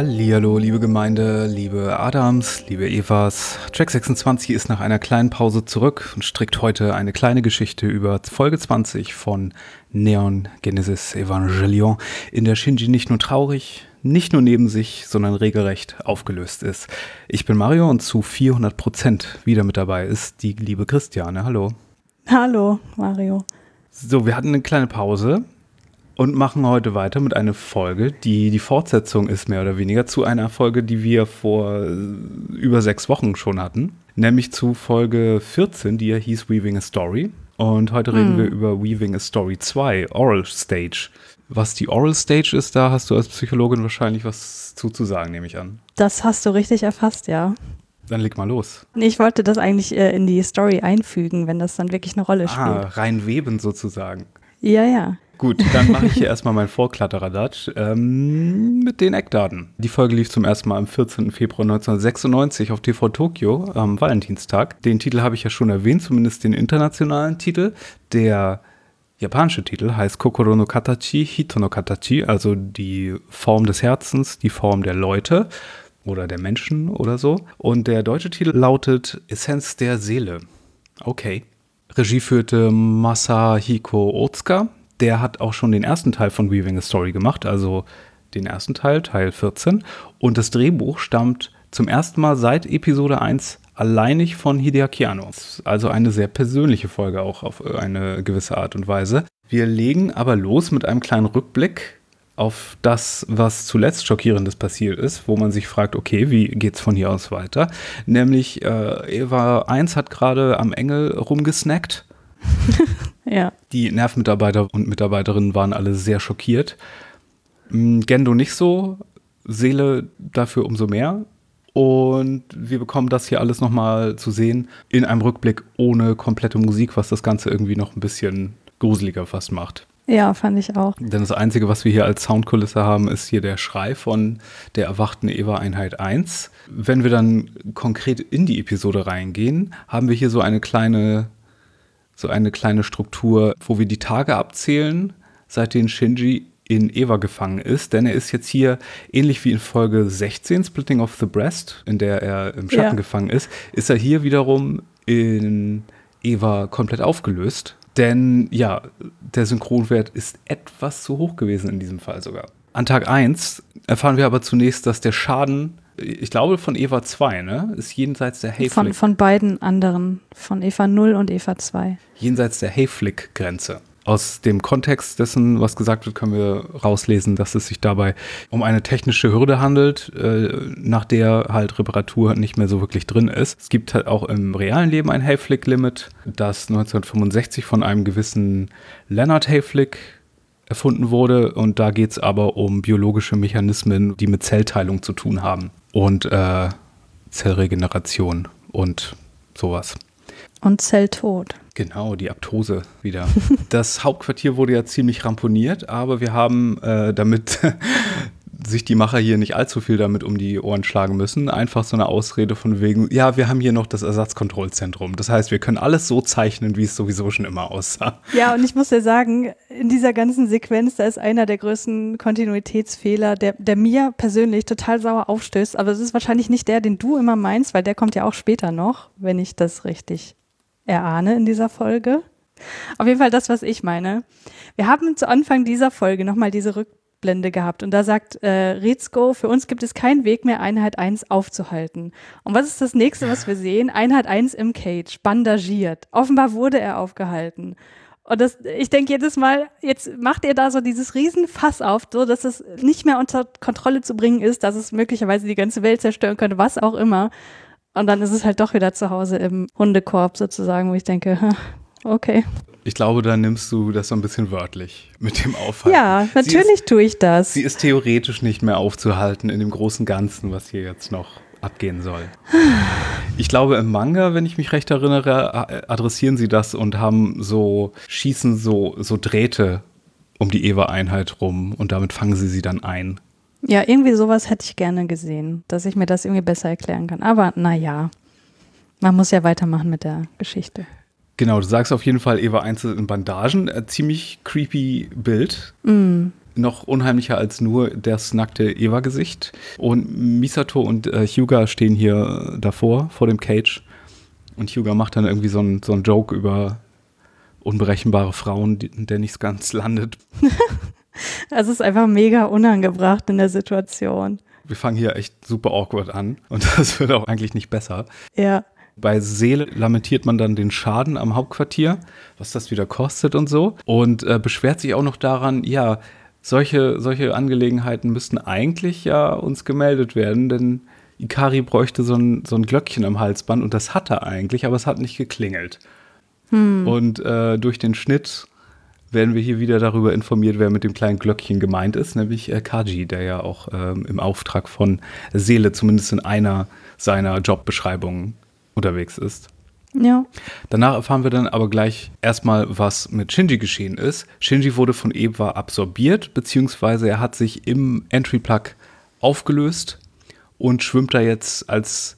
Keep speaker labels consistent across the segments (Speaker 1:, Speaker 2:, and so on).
Speaker 1: Hallihallo, liebe Gemeinde, liebe Adams, liebe Evas. Track 26 ist nach einer kleinen Pause zurück und strickt heute eine kleine Geschichte über Folge 20 von Neon Genesis Evangelion, in der Shinji nicht nur traurig, nicht nur neben sich, sondern regelrecht aufgelöst ist. Ich bin Mario und zu 400% wieder mit dabei ist die liebe Christiane. Hallo.
Speaker 2: Hallo, Mario.
Speaker 1: So, wir hatten eine kleine Pause und machen heute weiter mit einer Folge, die Fortsetzung ist mehr oder weniger zu einer Folge, die wir vor über 6 Wochen schon hatten. Nämlich zu Folge 14, die ja hieß Weaving a Story. Und heute reden wir über Weaving a Story 2, Oral Stage. Was die Oral Stage ist, da hast du als Psychologin wahrscheinlich was zu sagen, nehme ich an.
Speaker 2: Das hast du richtig erfasst, ja.
Speaker 1: Dann leg mal los.
Speaker 2: Ich wollte das eigentlich in die Story einfügen, wenn das dann wirklich eine Rolle spielt.
Speaker 1: Reinweben sozusagen.
Speaker 2: Ja.
Speaker 1: Gut, dann mache ich hier erstmal meinen Vorkladderadatsch mit den Eckdaten. Die Folge lief zum ersten Mal am 14. Februar 1996 auf TV Tokyo am Valentinstag. Den Titel habe ich ja schon erwähnt, zumindest den internationalen Titel. Der japanische Titel heißt Kokoro no Katachi, Hito no Katachi, also die Form des Herzens, die Form der Leute oder der Menschen oder so. Und der deutsche Titel lautet Essenz der Seele. Okay. Regie führte Masahiko Otsuka. Der hat auch schon den ersten Teil von Weaving a Story gemacht, also den ersten Teil, Teil 14. Und das Drehbuch stammt zum ersten Mal seit Episode 1 alleinig von Hideaki Anno. Also eine sehr persönliche Folge auch auf eine gewisse Art und Weise. Wir legen aber los mit einem kleinen Rückblick auf das, was zuletzt Schockierendes passiert ist, wo man sich fragt, okay, wie geht's von hier aus weiter? Nämlich Eva 1 hat gerade am Engel rumgesnackt.
Speaker 2: Ja.
Speaker 1: Die Nervmitarbeiter und Mitarbeiterinnen waren alle sehr schockiert. Gendo nicht so, Seele dafür umso mehr. Und wir bekommen das hier alles nochmal zu sehen in einem Rückblick ohne komplette Musik, was das Ganze irgendwie noch ein bisschen gruseliger fast macht.
Speaker 2: Ja, fand ich auch.
Speaker 1: Denn das Einzige, was wir hier als Soundkulisse haben, ist hier der Schrei von der erwachten Eva-Einheit 1. Wenn wir dann konkret in die Episode reingehen, haben wir hier so eine kleine Struktur, wo wir die Tage abzählen, seitdem Shinji in Eva gefangen ist. Denn er ist jetzt hier, ähnlich wie in Folge 16, Splitting of the Breast, in der er im Schatten gefangen ist er hier wiederum in Eva komplett aufgelöst. Denn ja, der Synchronwert ist etwas zu hoch gewesen in diesem Fall sogar. An Tag 1 erfahren wir aber zunächst, dass der Schaden, ich glaube von Eva 2, ne, ist jenseits der Hayflick.
Speaker 2: Von beiden anderen, von Eva 0 und Eva 2.
Speaker 1: Jenseits der Hayflick-Grenze. Aus dem Kontext dessen, was gesagt wird, können wir rauslesen, dass es sich dabei um eine technische Hürde handelt, nach der halt Reparatur nicht mehr so wirklich drin ist. Es gibt halt auch im realen Leben ein Hayflick-Limit, das 1965 von einem gewissen Leonard Hayflick erfunden wurde. Und da geht es aber um biologische Mechanismen, die mit Zellteilung zu tun haben und Zellregeneration und sowas.
Speaker 2: Und Zelltod.
Speaker 1: Genau, die Aptose wieder. Das Hauptquartier wurde ja ziemlich ramponiert, aber wir haben, damit sich die Macher hier nicht allzu viel damit um die Ohren schlagen müssen, einfach so eine Ausrede von wegen, ja, wir haben hier noch das Ersatzkontrollzentrum. Das heißt, wir können alles so zeichnen, wie es sowieso schon immer aussah.
Speaker 2: Ja, und ich muss dir sagen, in dieser ganzen Sequenz, da ist einer der größten Kontinuitätsfehler, der mir persönlich total sauer aufstößt. Aber es ist wahrscheinlich nicht der, den du immer meinst, weil der kommt ja auch später noch, wenn ich das richtig erahne in dieser Folge. Auf jeden Fall das, was ich meine. Wir haben zu Anfang dieser Folge nochmal diese Rückblende gehabt und da sagt Rizko, für uns gibt es keinen Weg mehr, Einheit 1 aufzuhalten. Und was ist das nächste, was wir sehen? Einheit 1 im Cage, bandagiert. Offenbar wurde er aufgehalten. Und ich denke jedes Mal, jetzt macht ihr da so dieses Riesenfass auf, so dass es nicht mehr unter Kontrolle zu bringen ist, dass es möglicherweise die ganze Welt zerstören könnte, was auch immer. Und dann ist es halt doch wieder zu Hause im Hundekorb sozusagen, wo ich denke, okay.
Speaker 1: Ich glaube, da nimmst du das so ein bisschen wörtlich mit dem Aufhalten.
Speaker 2: Ja, natürlich tue ich das.
Speaker 1: Sie ist theoretisch nicht mehr aufzuhalten in dem großen Ganzen, was hier jetzt noch abgehen soll. Ich glaube, im Manga, wenn ich mich recht erinnere, adressieren sie das und schießen so Drähte um die Eva-Einheit rum und damit fangen sie dann ein.
Speaker 2: Ja, irgendwie sowas hätte ich gerne gesehen, dass ich mir das irgendwie besser erklären kann. Aber naja, man muss ja weitermachen mit der Geschichte.
Speaker 1: Genau, du sagst auf jeden Fall, Eva 1 in Bandagen, ziemlich creepy Bild. noch unheimlicher als nur das nackte Eva-Gesicht. Und Misato und Hyuga stehen hier davor, vor dem Cage. Und Hyuga macht dann irgendwie so einen Joke über unberechenbare Frauen, der nicht ganz landet.
Speaker 2: Es ist einfach mega unangebracht in der Situation.
Speaker 1: Wir fangen hier echt super awkward an und das wird auch eigentlich nicht besser.
Speaker 2: Ja.
Speaker 1: Bei Seele lamentiert man dann den Schaden am Hauptquartier, was das wieder kostet und so. Und beschwert sich auch noch daran, ja, solche Angelegenheiten müssten eigentlich ja uns gemeldet werden, denn Ikari bräuchte so ein Glöckchen am Halsband und das hat er eigentlich, aber es hat nicht geklingelt. Und durch den Schnitt werden wir hier wieder darüber informiert, wer mit dem kleinen Glöckchen gemeint ist, nämlich Kaji, der ja auch im Auftrag von Seele zumindest in einer seiner Jobbeschreibungen unterwegs ist.
Speaker 2: Ja.
Speaker 1: Danach erfahren wir dann aber gleich erstmal, was mit Shinji geschehen ist. Shinji wurde von Eva absorbiert, beziehungsweise er hat sich im Entry-Plug aufgelöst und schwimmt da jetzt als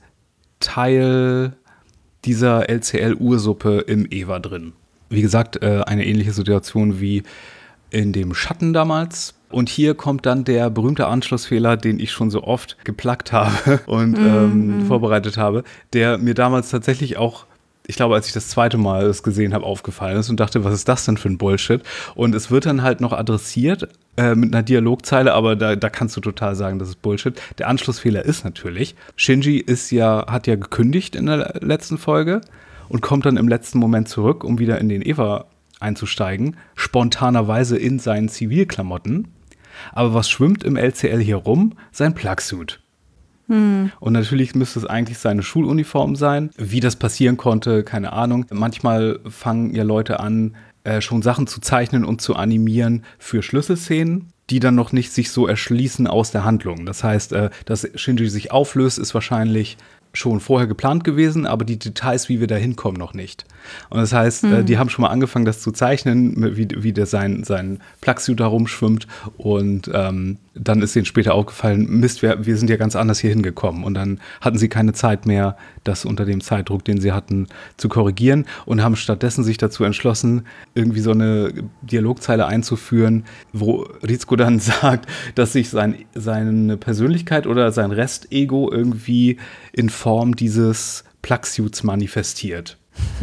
Speaker 1: Teil dieser LCL-Ursuppe im Eva drin. Wie gesagt, eine ähnliche Situation wie in dem Schatten damals. Und hier kommt dann der berühmte Anschlussfehler, den ich schon so oft geplagt habe und vorbereitet habe, der mir damals tatsächlich auch, ich glaube, als ich das zweite Mal es gesehen habe, aufgefallen ist und dachte, was ist das denn für ein Bullshit? Und es wird dann halt noch adressiert mit einer Dialogzeile, aber da kannst du total sagen, das ist Bullshit. Der Anschlussfehler ist natürlich, Shinji hat ja gekündigt in der letzten Folge und kommt dann im letzten Moment zurück, um wieder in den Eva einzusteigen, spontanerweise in seinen Zivilklamotten. Aber was schwimmt im LCL hier rum? Sein Plugsuit. Und natürlich müsste es eigentlich seine Schuluniform sein. Wie das passieren konnte, keine Ahnung. Manchmal fangen ja Leute an, schon Sachen zu zeichnen und zu animieren für Schlüsselszenen, die dann noch nicht sich so erschließen aus der Handlung. Das heißt, dass Shinji sich auflöst, ist wahrscheinlich schon vorher geplant gewesen, aber die Details, wie wir da hinkommen, noch nicht. Und das heißt, die haben schon mal angefangen, das zu zeichnen, wie der sein Plugsuit da rumschwimmt und dann ist ihnen später aufgefallen, Mist, wir sind ja ganz anders hier hingekommen und dann hatten sie keine Zeit mehr, das unter dem Zeitdruck, den sie hatten, zu korrigieren und haben stattdessen sich dazu entschlossen, irgendwie so eine Dialogzeile einzuführen, wo Ritsuko dann sagt, dass sich seine Persönlichkeit oder sein Restego irgendwie in Form dieses Plugsuits manifestiert.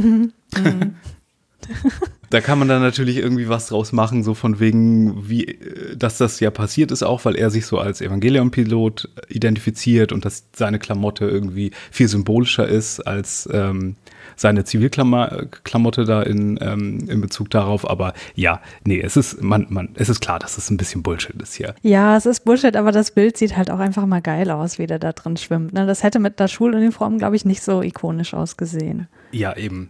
Speaker 1: Da kann man dann natürlich irgendwie was draus machen, so von wegen, dass das ja passiert ist auch, weil er sich so als Evangelion-Pilot identifiziert und dass seine Klamotte irgendwie viel symbolischer ist als seine Zivilklamotte da in Bezug darauf. Aber ja, nee, es ist klar, dass es ein bisschen Bullshit ist hier.
Speaker 2: Ja, es ist Bullshit, aber das Bild sieht halt auch einfach mal geil aus, wie der da drin schwimmt. Ne? Das hätte mit der Schuluniform, glaube ich, nicht so ikonisch ausgesehen.
Speaker 1: Ja, eben.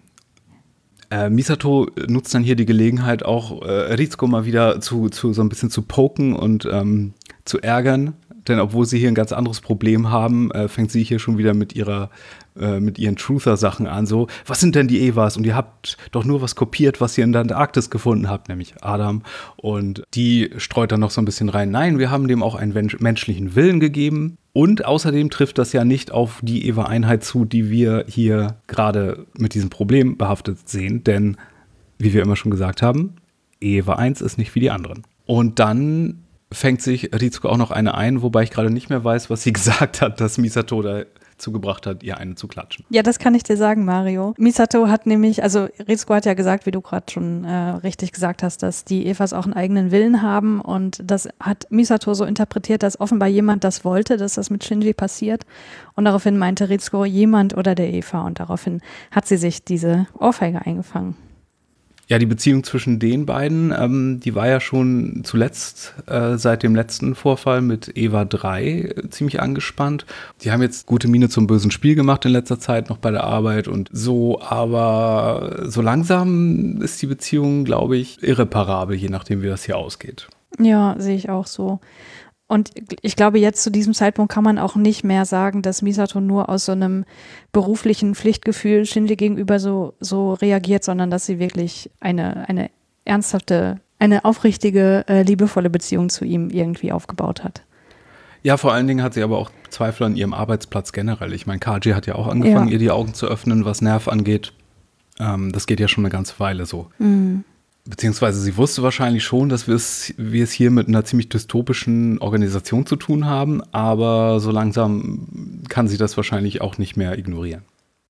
Speaker 1: Misato nutzt dann hier die Gelegenheit, auch Ritsuko mal wieder so ein bisschen zu poken und zu ärgern. Denn obwohl sie hier ein ganz anderes Problem haben, fängt sie hier schon wieder mit ihren Truther-Sachen an. So, was sind denn die Evas? Und ihr habt doch nur was kopiert, was ihr in der Antarktis gefunden habt, nämlich Adam. Und die streut dann noch so ein bisschen rein. Nein, wir haben dem auch einen menschlichen Willen gegeben. Und außerdem trifft das ja nicht auf die Eva-Einheit zu, die wir hier gerade mit diesem Problem behaftet sehen. Denn, wie wir immer schon gesagt haben, Eva 1 ist nicht wie die anderen. Und dann fängt sich Ritsuko auch noch eine ein, wobei ich gerade nicht mehr weiß, was sie gesagt hat, dass Misato dazu gebracht hat, ihr eine zu klatschen.
Speaker 2: Ja, das kann ich dir sagen, Mario. Misato hat nämlich, also Ritsuko hat ja gesagt, wie du gerade schon richtig gesagt hast, dass die Evas auch einen eigenen Willen haben und das hat Misato so interpretiert, dass offenbar jemand das wollte, dass das mit Shinji passiert und daraufhin meinte Ritsuko jemand oder der Eva und daraufhin hat sie sich diese Ohrfeige eingefangen.
Speaker 1: Ja, die Beziehung zwischen den beiden, die war ja schon zuletzt seit dem letzten Vorfall mit Eva 3 ziemlich angespannt. Die haben jetzt gute Miene zum bösen Spiel gemacht in letzter Zeit noch bei der Arbeit und so, aber so langsam ist die Beziehung, glaube ich, irreparabel, je nachdem, wie das hier ausgeht.
Speaker 2: Ja, sehe ich auch so. Und ich glaube, jetzt zu diesem Zeitpunkt kann man auch nicht mehr sagen, dass Misato nur aus so einem beruflichen Pflichtgefühl Shinji gegenüber so reagiert, sondern dass sie wirklich eine ernsthafte, eine aufrichtige, liebevolle Beziehung zu ihm irgendwie aufgebaut hat.
Speaker 1: Ja, vor allen Dingen hat sie aber auch Zweifel an ihrem Arbeitsplatz generell. Ich meine, Kaji hat ja auch angefangen, ihr die Augen zu öffnen, was Nerv angeht. Das geht ja schon eine ganze Weile so. Beziehungsweise sie wusste wahrscheinlich schon, dass wir es hier mit einer ziemlich dystopischen Organisation zu tun haben, aber so langsam kann sie das wahrscheinlich auch nicht mehr ignorieren.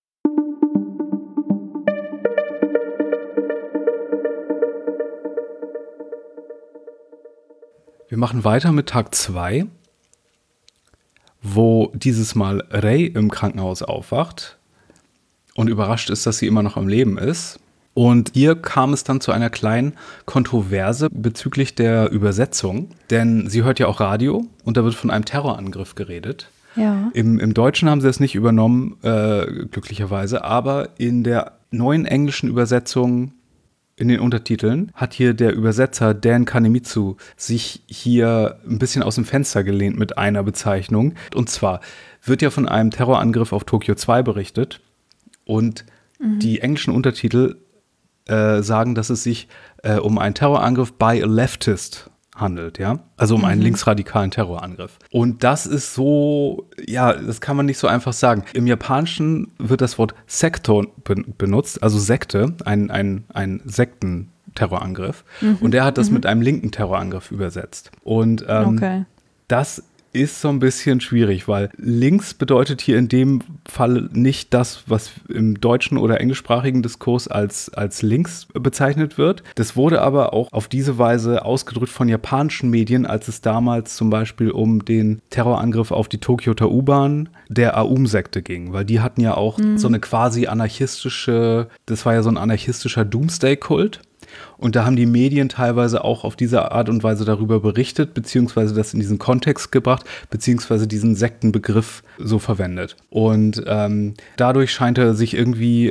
Speaker 1: Wir machen weiter mit Tag 2, wo dieses Mal Ray im Krankenhaus aufwacht und überrascht ist, dass sie immer noch am Leben ist. Und hier kam es dann zu einer kleinen Kontroverse bezüglich der Übersetzung, denn sie hört ja auch Radio und da wird von einem Terrorangriff geredet.
Speaker 2: Ja.
Speaker 1: Im Deutschen haben sie es nicht übernommen, glücklicherweise, aber in der neuen englischen Übersetzung in den Untertiteln hat hier der Übersetzer Dan Kanemitsu sich hier ein bisschen aus dem Fenster gelehnt mit einer Bezeichnung. Und zwar wird ja von einem Terrorangriff auf Tokio 2 berichtet und die englischen Untertitel sagen, dass es sich um einen Terrorangriff by a leftist handelt, ja, also um einen linksradikalen Terrorangriff. Und das ist so, ja, das kann man nicht so einfach sagen. Im Japanischen wird das Wort Sektor benutzt, also Sekte, ein Sektenterrorangriff. Und der hat das mit einem linken Terrorangriff übersetzt. Und das ist so ein bisschen schwierig, weil links bedeutet hier in dem Fall nicht das, was im deutschen oder englischsprachigen Diskurs als links bezeichnet wird. Das wurde aber auch auf diese Weise ausgedrückt von japanischen Medien, als es damals zum Beispiel um den Terrorangriff auf die Tokioter U-Bahn der Aum-Sekte ging, weil die hatten ja auch so eine quasi anarchistische, das war ja so ein anarchistischer Doomsday-Kult. Und da haben die Medien teilweise auch auf diese Art und Weise darüber berichtet, beziehungsweise das in diesen Kontext gebracht, beziehungsweise diesen Sektenbegriff so verwendet. Und dadurch scheint er sich irgendwie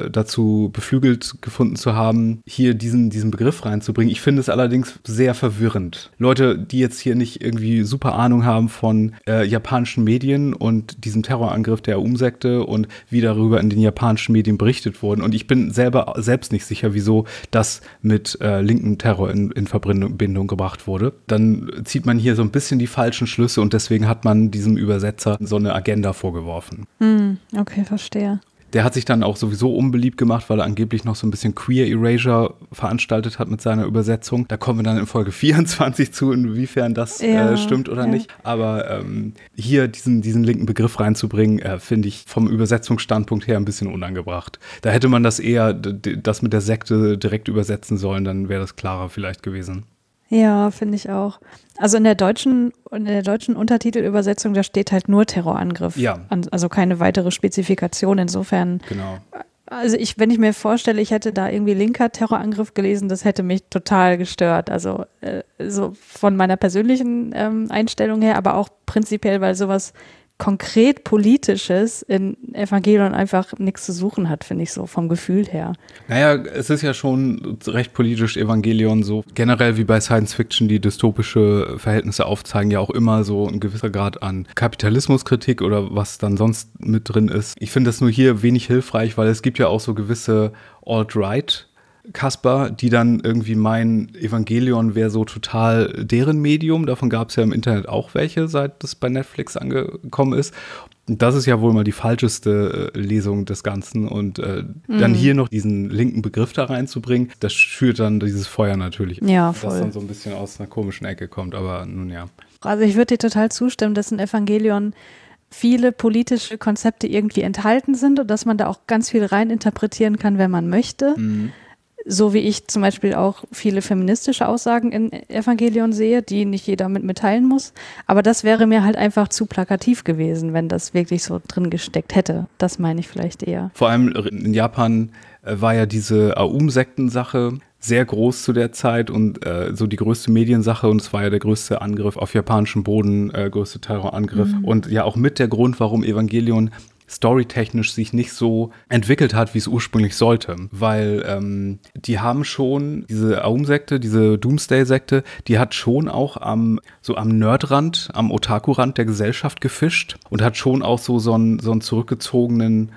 Speaker 1: dazu beflügelt gefunden zu haben, hier diesen Begriff reinzubringen. Ich finde es allerdings sehr verwirrend. Leute, die jetzt hier nicht irgendwie super Ahnung haben von japanischen Medien und diesem Terrorangriff der Aum-Sekte und wie darüber in den japanischen Medien berichtet wurden. Und ich bin selbst nicht sicher, wieso das mit linken Terror in Verbindung gebracht wurde. Dann zieht man hier so ein bisschen die falschen Schlüsse und deswegen hat man diesem Übersetzer so eine Agenda vorgeworfen.
Speaker 2: Okay, verstehe.
Speaker 1: Der hat sich dann auch sowieso unbeliebt gemacht, weil er angeblich noch so ein bisschen Queer Erasure veranstaltet hat mit seiner Übersetzung. Da kommen wir dann in Folge 24 zu, inwiefern das stimmt oder nicht. Aber hier diesen linken Begriff reinzubringen, finde ich vom Übersetzungsstandpunkt her ein bisschen unangebracht. Da hätte man das eher, das mit der Sekte direkt übersetzen sollen, dann wäre das klarer vielleicht gewesen.
Speaker 2: Ja, finde ich auch. Also in der deutschen Untertitelübersetzung, da steht halt nur Terrorangriff.
Speaker 1: Ja.
Speaker 2: Also keine weitere Spezifikation. Insofern.
Speaker 1: Genau.
Speaker 2: Also wenn ich mir vorstelle, ich hätte da irgendwie linker Terrorangriff gelesen, das hätte mich total gestört. Also so von meiner persönlichen Einstellung her, aber auch prinzipiell, weil sowas konkret Politisches in Evangelion einfach nichts zu suchen hat, finde ich so, vom Gefühl her.
Speaker 1: Naja, es ist ja schon recht politisch Evangelion so. Generell wie bei Science Fiction, die dystopische Verhältnisse aufzeigen, ja auch immer so ein gewisser Grad an Kapitalismuskritik oder was dann sonst mit drin ist. Ich finde das nur hier wenig hilfreich, weil es gibt ja auch so gewisse Alt-Right Kasper, die dann irgendwie meinen, Evangelion wäre so total deren Medium. Davon gab es ja im Internet auch welche, seit das bei Netflix angekommen ist. Und das ist ja wohl mal die falscheste Lesung des Ganzen. Und dann hier noch diesen linken Begriff da reinzubringen, das schürt dann dieses Feuer natürlich.
Speaker 2: Ja, voll.
Speaker 1: Das dann so ein bisschen aus einer komischen Ecke kommt, aber nun ja.
Speaker 2: Also ich würde dir total zustimmen, dass in Evangelion viele politische Konzepte irgendwie enthalten sind und dass man da auch ganz viel rein interpretieren kann, wenn man möchte. So wie ich zum Beispiel auch viele feministische Aussagen in Evangelion sehe, die nicht jeder mit mitteilen muss. Aber das wäre mir halt einfach zu plakativ gewesen, wenn das wirklich so drin gesteckt hätte. Das meine ich vielleicht eher.
Speaker 1: Vor allem in Japan war ja diese Aum-Sekten-Sache sehr groß zu der Zeit und so die größte Mediensache und es war ja der größte Angriff auf japanischem Boden, größte Terrorangriff und ja auch mit der Grund, warum Evangelion storytechnisch sich nicht so entwickelt hat, wie es ursprünglich sollte. Weil die haben schon, diese Aum-Sekte, diese Doomsday-Sekte, die hat schon auch am Nerdrand, am Otaku-Rand der Gesellschaft gefischt und hat schon auch so einen zurückgezogene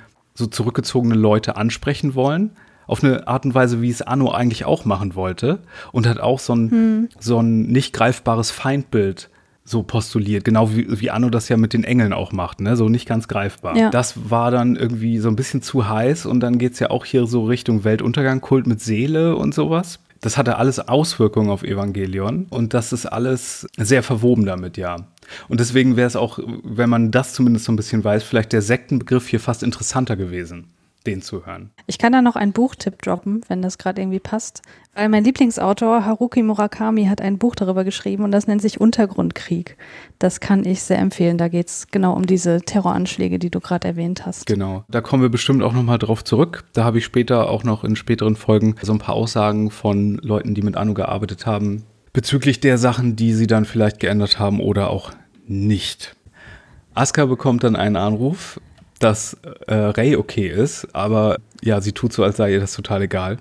Speaker 1: Leute ansprechen wollen. Auf eine Art und Weise, wie es Anno eigentlich auch machen wollte. Und hat auch so ein nicht greifbares Feindbild so postuliert, genau wie Anno das ja mit den Engeln auch macht, ne? So nicht ganz greifbar.
Speaker 2: Ja.
Speaker 1: Das war dann irgendwie so ein bisschen zu heiß und dann geht's ja auch hier so Richtung Weltuntergang, Kult mit Seele und sowas. Das hatte alles Auswirkungen auf Evangelion und das ist alles sehr verwoben damit, ja. Und deswegen wäre es auch, wenn man das zumindest so ein bisschen weiß, vielleicht der Sektenbegriff hier fast interessanter gewesen, den zu hören.
Speaker 2: Ich kann da noch einen Buchtipp droppen, wenn das gerade irgendwie passt. Weil mein Lieblingsautor Haruki Murakami hat ein Buch darüber geschrieben und das nennt sich Untergrundkrieg. Das kann ich sehr empfehlen. Da geht es genau um diese Terroranschläge, die du gerade erwähnt hast.
Speaker 1: Genau, da kommen wir bestimmt auch nochmal drauf zurück. Da habe ich später auch noch in späteren Folgen so ein paar Aussagen von Leuten, die mit Anno gearbeitet haben, bezüglich der Sachen, die sie dann vielleicht geändert haben oder auch nicht. Asuka bekommt dann einen Anruf, dass Rei okay ist, aber ja, sie tut so, als sei ihr das total egal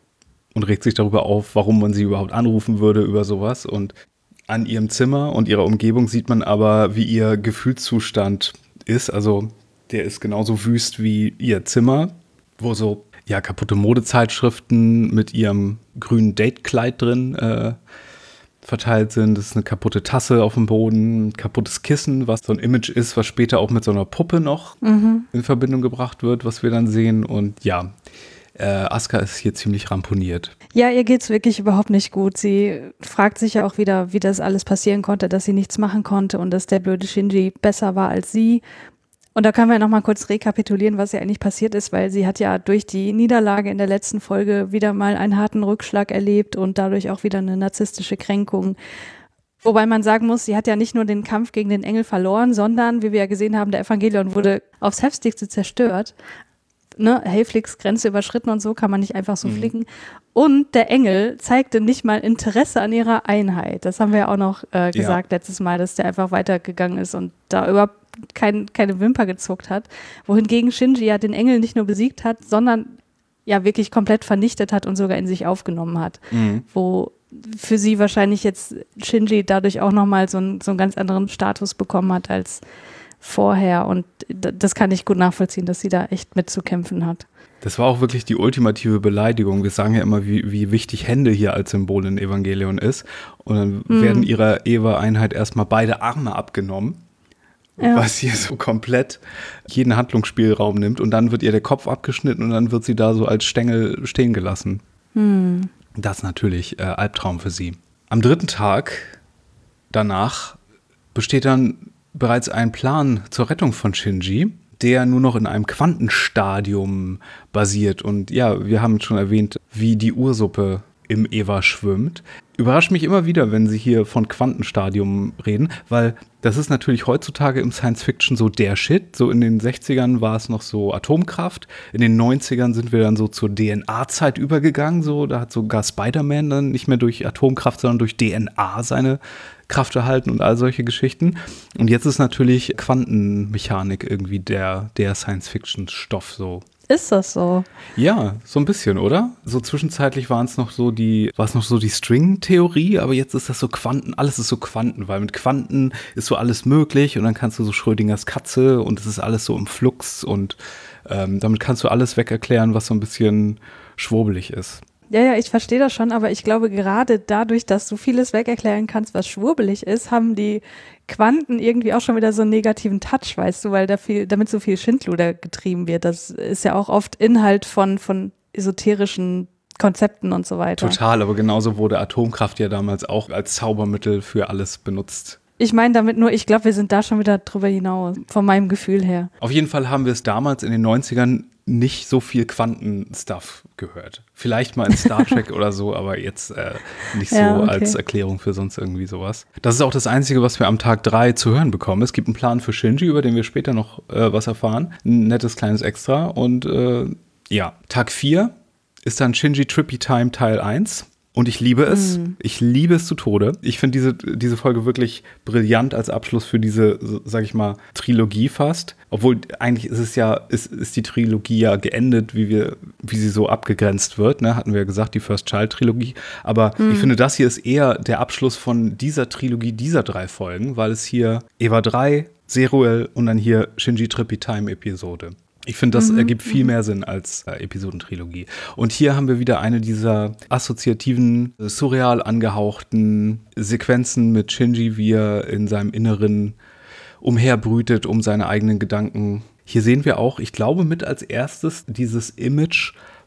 Speaker 1: und regt sich darüber auf, warum man sie überhaupt anrufen würde über sowas. Und an ihrem Zimmer und ihrer Umgebung sieht man aber, wie ihr Gefühlszustand ist. Also der ist genauso wüst wie ihr Zimmer, wo so ja kaputte Modezeitschriften mit ihrem grünen Datekleid drin verteilt sind. Das ist eine kaputte Tasse auf dem Boden, ein kaputtes Kissen, was so ein Image ist, was später auch mit so einer Puppe noch in Verbindung gebracht wird, was wir dann sehen. Und ja, Asuka ist hier ziemlich ramponiert.
Speaker 2: Ja, ihr geht's wirklich überhaupt nicht gut. Sie fragt sich ja auch wieder, wie das alles passieren konnte, dass sie nichts machen konnte und dass der blöde Shinji besser war als sie. Und da können wir noch mal kurz rekapitulieren, was ja eigentlich passiert ist, weil sie hat ja durch die Niederlage in der letzten Folge wieder mal einen harten Rückschlag erlebt und dadurch auch wieder eine narzisstische Kränkung. Wobei man sagen muss, sie hat ja nicht nur den Kampf gegen den Engel verloren, sondern, wie wir ja gesehen haben, der Evangelion wurde aufs Heftigste zerstört. Ne, Hayflicks Grenze überschritten und so kann man nicht einfach so flicken. Und der Engel zeigte nicht mal Interesse an ihrer Einheit. Das haben wir ja auch noch gesagt letztes Mal, dass der einfach weitergegangen ist und da überhaupt keine Wimper gezuckt hat. Wohingegen Shinji ja den Engel nicht nur besiegt hat, sondern ja wirklich komplett vernichtet hat und sogar in sich aufgenommen hat. Wo für sie wahrscheinlich jetzt Shinji dadurch auch nochmal so einen ganz anderen Status bekommen hat als vorher. Und das kann ich gut nachvollziehen, dass sie da echt mitzukämpfen hat.
Speaker 1: Das war auch wirklich die ultimative Beleidigung. Wir sagen ja immer, wie wichtig Hände hier als Symbol in Evangelion ist. Und dann werden ihrer Eva-Einheit erstmal beide Arme abgenommen, was hier so komplett jeden Handlungsspielraum nimmt. Und dann wird ihr der Kopf abgeschnitten und dann wird sie da so als Stängel stehen gelassen. Das ist natürlich Albtraum für sie. Am 3. Tag danach besteht dann bereits ein Plan zur Rettung von Shinji, der nur noch in einem Quantenstadium basiert. Und ja, wir haben schon erwähnt, wie die Ursuppe im Eva schwimmt. Überrascht mich immer wieder, wenn sie hier von Quantenstadium reden, weil das ist natürlich heutzutage im Science-Fiction so der Shit. So in den 60ern war es noch so Atomkraft. In den 90ern sind wir dann so zur DNA-Zeit übergegangen. So, da hat sogar Spider-Man dann nicht mehr durch Atomkraft, sondern durch DNA seine Kraft erhalten und all solche Geschichten. Und jetzt ist natürlich Quantenmechanik irgendwie der Science-Fiction-Stoff so.
Speaker 2: Ist das so?
Speaker 1: Ja, so ein bisschen, oder? So zwischenzeitlich war es noch so die String-Theorie, aber jetzt ist das so Quanten, alles ist so Quanten, weil mit Quanten ist so alles möglich und dann kannst du so Schrödingers Katze und es ist alles so im Flux und damit kannst du alles wegerklären, was so ein bisschen schwurbelig ist.
Speaker 2: Ja, ich verstehe das schon, aber ich glaube, gerade dadurch, dass du vieles wegerklären kannst, was schwurbelig ist, haben die Quanten irgendwie auch schon wieder so einen negativen Touch, weißt du, weil damit so viel Schindluder getrieben wird. Das ist ja auch oft Inhalt von esoterischen Konzepten und so weiter.
Speaker 1: Total, aber genauso wurde Atomkraft ja damals auch als Zaubermittel für alles benutzt.
Speaker 2: Ich meine damit nur, ich glaube, wir sind da schon wieder drüber hinaus, von meinem Gefühl her.
Speaker 1: Auf jeden Fall haben wir es damals in den 90ern nicht so viel Quanten-Stuff gehört. Vielleicht mal in Star Trek oder so, aber jetzt nicht so als Erklärung für sonst irgendwie sowas. Das ist auch das Einzige, was wir am Tag 3 zu hören bekommen. Es gibt einen Plan für Shinji, über den wir später noch was erfahren. Ein nettes kleines Extra. Und Tag 4 ist dann Shinji Trippy Time Teil 1. Und ich liebe es. Ich liebe es zu Tode. Ich finde diese Folge wirklich brillant als Abschluss für diese, sag ich mal, Trilogie fast. Obwohl eigentlich ist die Trilogie ja geendet, wie sie so abgegrenzt wird. Ne? Hatten wir ja gesagt, die First Child Trilogie. Aber ich finde, das hier ist eher der Abschluss von dieser Trilogie, dieser 3 Folgen, weil es hier Eva 3, Zeruel und dann hier Shinji Trippy Time Episode. Ich finde, das ergibt viel mehr Sinn als Episodentrilogie. Und hier haben wir wieder eine dieser assoziativen, surreal angehauchten Sequenzen mit Shinji, wie er in seinem Inneren umherbrütet um seine eigenen Gedanken. Hier sehen wir auch, ich glaube, mit als erstes dieses Image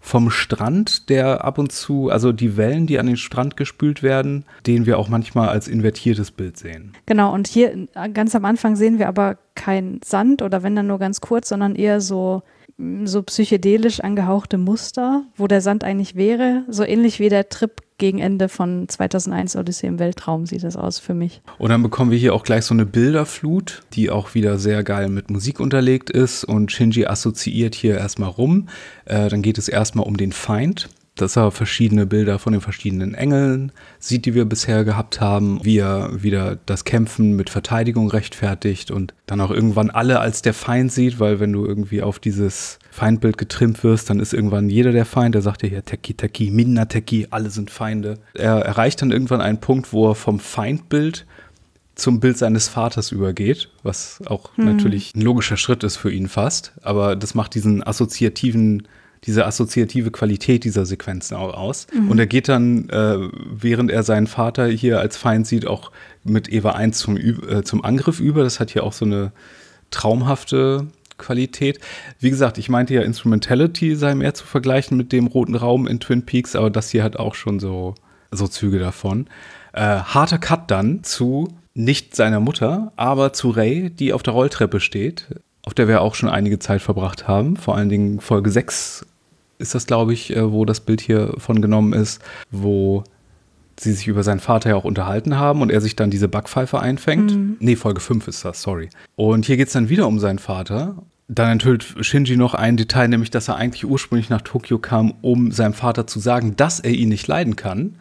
Speaker 1: vom Strand, der ab und zu, also die Wellen, die an den Strand gespült werden, den wir auch manchmal als invertiertes Bild sehen.
Speaker 2: Genau, und hier ganz am Anfang sehen wir aber kein Sand oder wenn dann nur ganz kurz, sondern eher so psychedelisch angehauchte Muster, wo der Sand eigentlich wäre. So ähnlich wie der Trip gegen Ende von 2001 Odyssee im Weltraum sieht das aus für mich.
Speaker 1: Und dann bekommen wir hier auch gleich so eine Bilderflut, die auch wieder sehr geil mit Musik unterlegt ist und Shinji assoziiert hier erstmal rum. Dann geht es erstmal um den Feind, dass er verschiedene Bilder von den verschiedenen Engeln sieht, die wir bisher gehabt haben, wie er wieder das Kämpfen mit Verteidigung rechtfertigt und dann auch irgendwann alle als der Feind sieht, weil wenn du irgendwie auf dieses Feindbild getrimmt wirst, dann ist irgendwann jeder der Feind. Er sagt ja hier Teki Teki, Minna Teki, alle sind Feinde. Er erreicht dann irgendwann einen Punkt, wo er vom Feindbild zum Bild seines Vaters übergeht, was auch natürlich ein logischer Schritt ist für ihn fast, aber das macht diese assoziative Qualität dieser Sequenzen auch aus. Und er geht dann, während er seinen Vater hier als Feind sieht, auch mit Eva 1 zum Angriff über. Das hat hier auch so eine traumhafte Qualität. Wie gesagt, ich meinte ja, Instrumentality sei mehr zu vergleichen mit dem Roten Raum in Twin Peaks, aber das hier hat auch schon so Züge davon. Harter Cut dann zu nicht seiner Mutter, aber zu Ray, die auf der Rolltreppe steht, auf der wir auch schon einige Zeit verbracht haben. Vor allen Dingen Folge 6 ist das, glaube ich, wo das Bild hier von genommen ist, wo sie sich über seinen Vater ja auch unterhalten haben und er sich dann diese Backpfeife einfängt. Nee, Folge 5 ist das, sorry. Und hier geht es dann wieder um seinen Vater. Dann enthüllt Shinji noch ein Detail, nämlich, dass er eigentlich ursprünglich nach Tokio kam, um seinem Vater zu sagen, dass er ihn nicht leiden kann.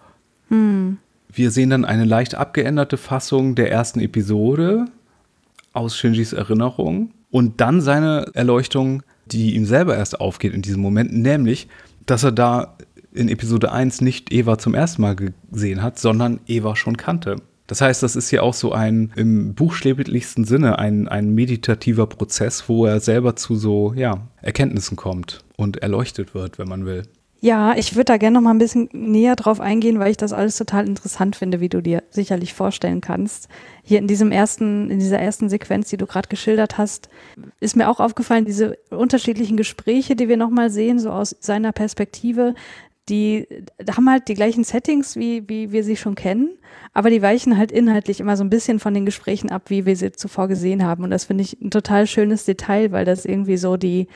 Speaker 1: Wir sehen dann eine leicht abgeänderte Fassung der ersten Episode aus Shinjis Erinnerung und dann seine Erleuchtung, die ihm selber erst aufgeht in diesem Moment, nämlich, dass er da in Episode 1 nicht Eva zum ersten Mal gesehen hat, sondern Eva schon kannte. Das heißt, das ist ja auch so im buchstäblichsten Sinne ein meditativer Prozess, wo er selber zu so, Erkenntnissen kommt und erleuchtet wird, wenn man will.
Speaker 2: Ja, ich würde da gerne noch mal ein bisschen näher drauf eingehen, weil ich das alles total interessant finde, wie du dir sicherlich vorstellen kannst. Hier in dieser ersten Sequenz, die du gerade geschildert hast, ist mir auch aufgefallen, diese unterschiedlichen Gespräche, die wir noch mal sehen, so aus seiner Perspektive, die haben halt die gleichen Settings, wie wir sie schon kennen, aber die weichen halt inhaltlich immer so ein bisschen von den Gesprächen ab, wie wir sie zuvor gesehen haben. Und das finde ich ein total schönes Detail, weil das irgendwie so die